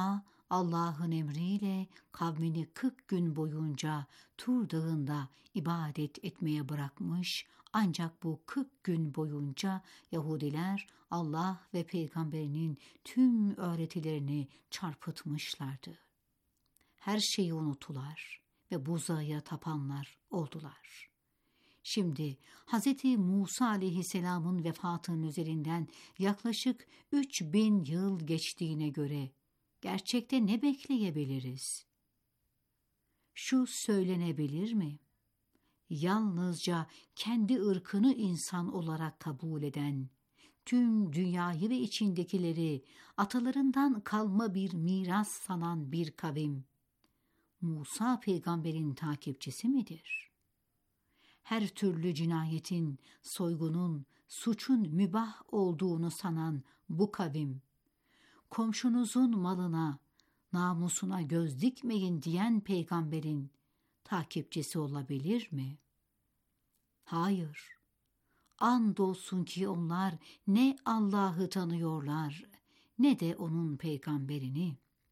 Allah'ın emriyle kavmini kırk gün boyunca Tur Dağı'nda ibadet etmeye bırakmış, ancak bu kırk gün boyunca Yahudiler Allah ve peygamberinin tüm öğretilerini çarpıtmışlardı. Her şeyi unuttular ve buzağıya tapanlar oldular. Şimdi Hz. Musa aleyhisselamın vefatının üzerinden yaklaşık üç bin yıl geçtiğine göre gerçekte ne bekleyebiliriz? Şu söylenebilir mi? Yalnızca kendi ırkını insan olarak kabul eden, tüm dünyayı ve içindekileri atalarından kalma bir miras sanan bir kavim, Musa peygamberin takipçisi midir? Her türlü cinayetin, soygunun, suçun mübah olduğunu sanan bu kavim, komşunuzun malına, namusuna göz dikmeyin diyen peygamberin takipçisi olabilir mi? Hayır. Andolsun ki onlar ne Allah'ı tanıyorlar, ne de onun peygamberini.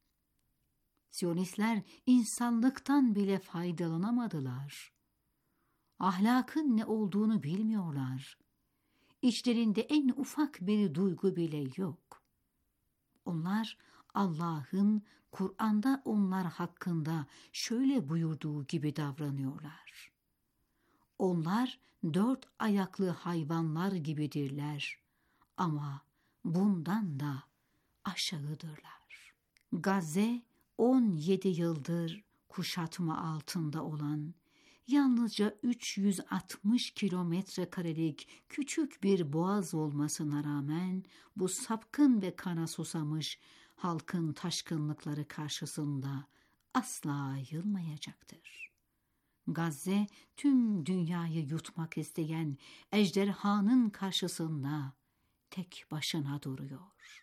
Siyonistler insanlıktan bile faydalanamadılar. Ahlakın ne olduğunu bilmiyorlar. İçlerinde en ufak bir duygu bile yok. Onlar Allah'ın Kur'an'da onlar hakkında şöyle buyurduğu gibi davranıyorlar. Onlar dört ayaklı hayvanlar gibidirler ama bundan da aşağıdırlar. Gazze on yedi yıldır kuşatma altında olan, yalnızca üç yüz altmış kilometre karelik küçük bir boğaz olmasına rağmen bu sapkın ve kana susamış halkın taşkınlıkları karşısında asla yılmayacaktır. Gazze tüm dünyayı yutmak isteyen ejderhanın karşısında tek başına duruyor.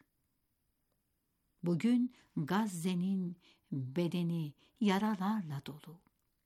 Bugün Gazze'nin bedeni yaralarla dolu.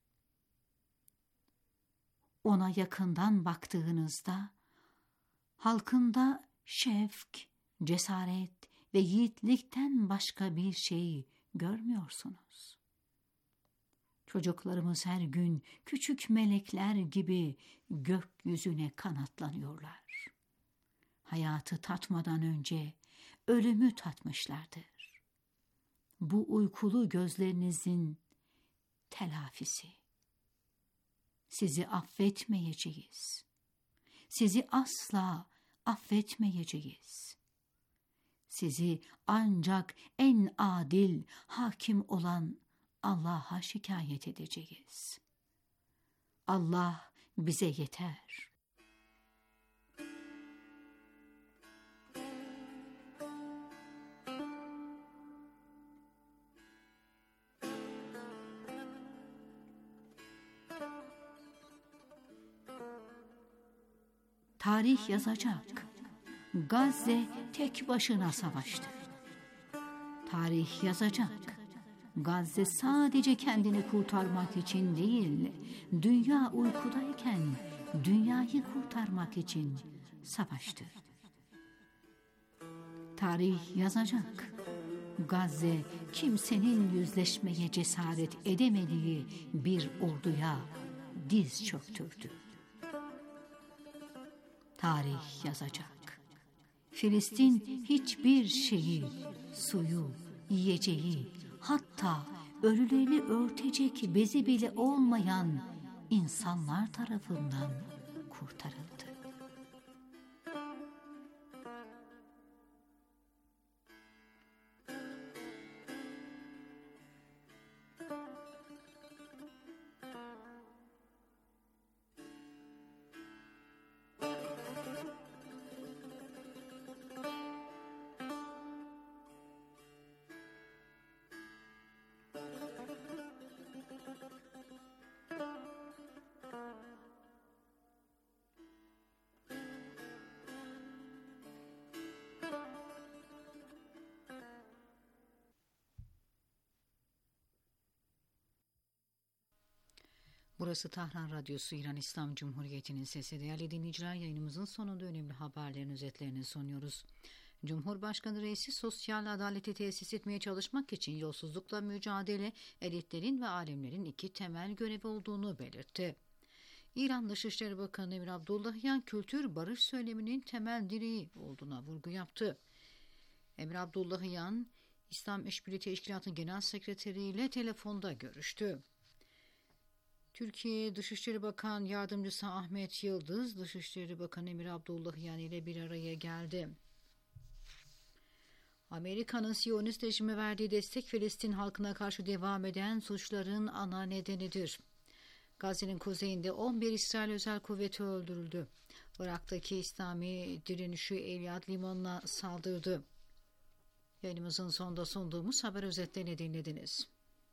Ona yakından baktığınızda halkında şefk, cesaret ve yiğitlikten başka bir şey görmüyorsunuz. Çocuklarımız her gün küçük melekler gibi gökyüzüne kanatlanıyorlar. Hayatı tatmadan önce ölümü tatmışlardır. Bu uykulu gözlerinizin telafisi. Sizi affetmeyeceğiz. Sizi asla affetmeyeceğiz. Sizi ancak en adil hakim olan Allah'a şikayet edeceğiz. Allah bize yeter. Tarih yazacak. Gazze tek başına savaştı. Tarih yazacak. Gazze sadece kendini kurtarmak için değil, dünya uykudayken dünyayı kurtarmak için savaştı. Tarih yazacak. Gazze kimsenin yüzleşmeye cesaret edemediği bir orduya diz çöktürdü. Tarih yazacak. Filistin hiçbir şeyi, suyu, yiyeceği, hatta ölülerini örtecek bezi bile olmayan insanlar tarafından kurtarıldı. Burası Tahran Radyosu, İran İslam Cumhuriyeti'nin sesi. Değerli dinleyiciler, yayınımızın sonunda önemli haberlerin özetlerini sunuyoruz. Cumhurbaşkanı Reisi sosyal adaleti tesis etmeye çalışmak için yolsuzlukla mücadele elitlerin ve alimlerin iki temel görevi olduğunu belirtti. İran Dışişleri Bakanı Emir Abdullahian kültür barış söyleminin temel direği olduğuna vurgu yaptı. Emir Abdullahian, İslam İşbirliği Teşkilatı Genel Sekreteri ile telefonda görüştü. Türkiye Dışişleri Bakan Yardımcısı Ahmet Yıldız, Dışişleri Bakanı Emir Abdullahian ile bir araya geldi. Amerika'nın Siyonist rejime verdiği destek Filistin halkına karşı devam eden suçların ana nedenidir. Gazze'nin kuzeyinde on bir İsrail özel kuvveti öldürüldü. Irak'taki İslami direnişi Elyad limanına saldırdı. Yayınımızın sonunda sunduğumuz haber özetlerini dinlediniz.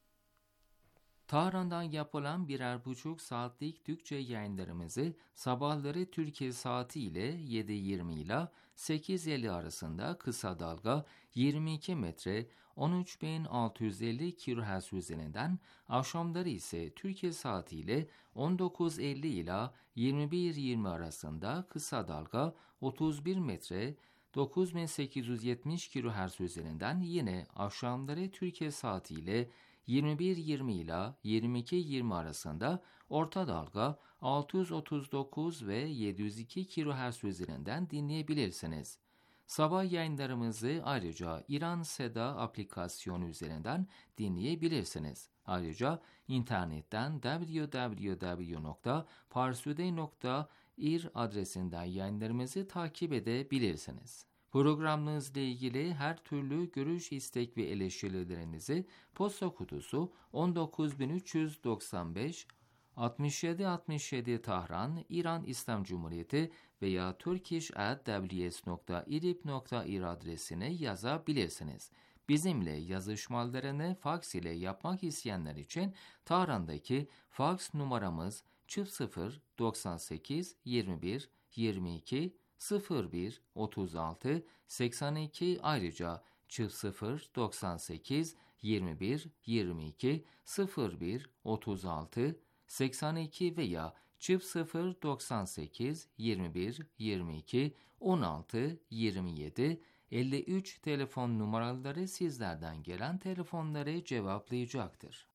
Tahran'dan yapılan birer buçuk saatlik Türkçe yayınlarımızı sabahları Türkiye saati ile yedi yirmi ile sekiz elli arasında kısa dalga yirmi iki metre on üç bin altı yüz elli kilohertz üzerinden, akşamları ise Türkiye saati ile on dokuz elli ile yirmi bir yirmi arasında kısa dalga otuz bir metre dokuz bin sekiz yüz yetmiş kilohertz üzerinden, yine akşamları Türkiye saati ile yirmi bir yirmi ile yirmi iki yirmi arasında orta dalga altı yüz otuz dokuz ve yedi yüz iki kilohertz üzerinden dinleyebilirsiniz. Sabah yayınlarımızı ayrıca İran Seda aplikasyonu üzerinden dinleyebilirsiniz. Ayrıca internetten double-u double-u double-u nokta parsuday nokta ir adresinden yayınlarımızı takip edebilirsiniz. Programınızla ilgili her türlü görüş, istek ve eleştirilerinizi posta kutusu on dokuz bin üç yüz doksan beş altmış yedi altmış yedi Tahran, İran İslam Cumhuriyeti veya turkish at w s nokta idlib nokta ir adresine yazabilirsiniz. Bizimle yazışmalarını faks ile yapmak isteyenler için Tahran'daki faks numaramız sıfır sıfır doksan sekiz yirmi bir yirmi iki sıfır bir otuz altı seksen iki, ayrıca sıfır sıfır doksan sekiz yirmi bir yirmi iki sıfır bir otuz altı seksen iki veya sıfır sıfır doksan sekiz yirmi bir yirmi iki on altı yirmi yedi elli üç telefon numaraları sizlerden gelen telefonları cevaplayacaktır.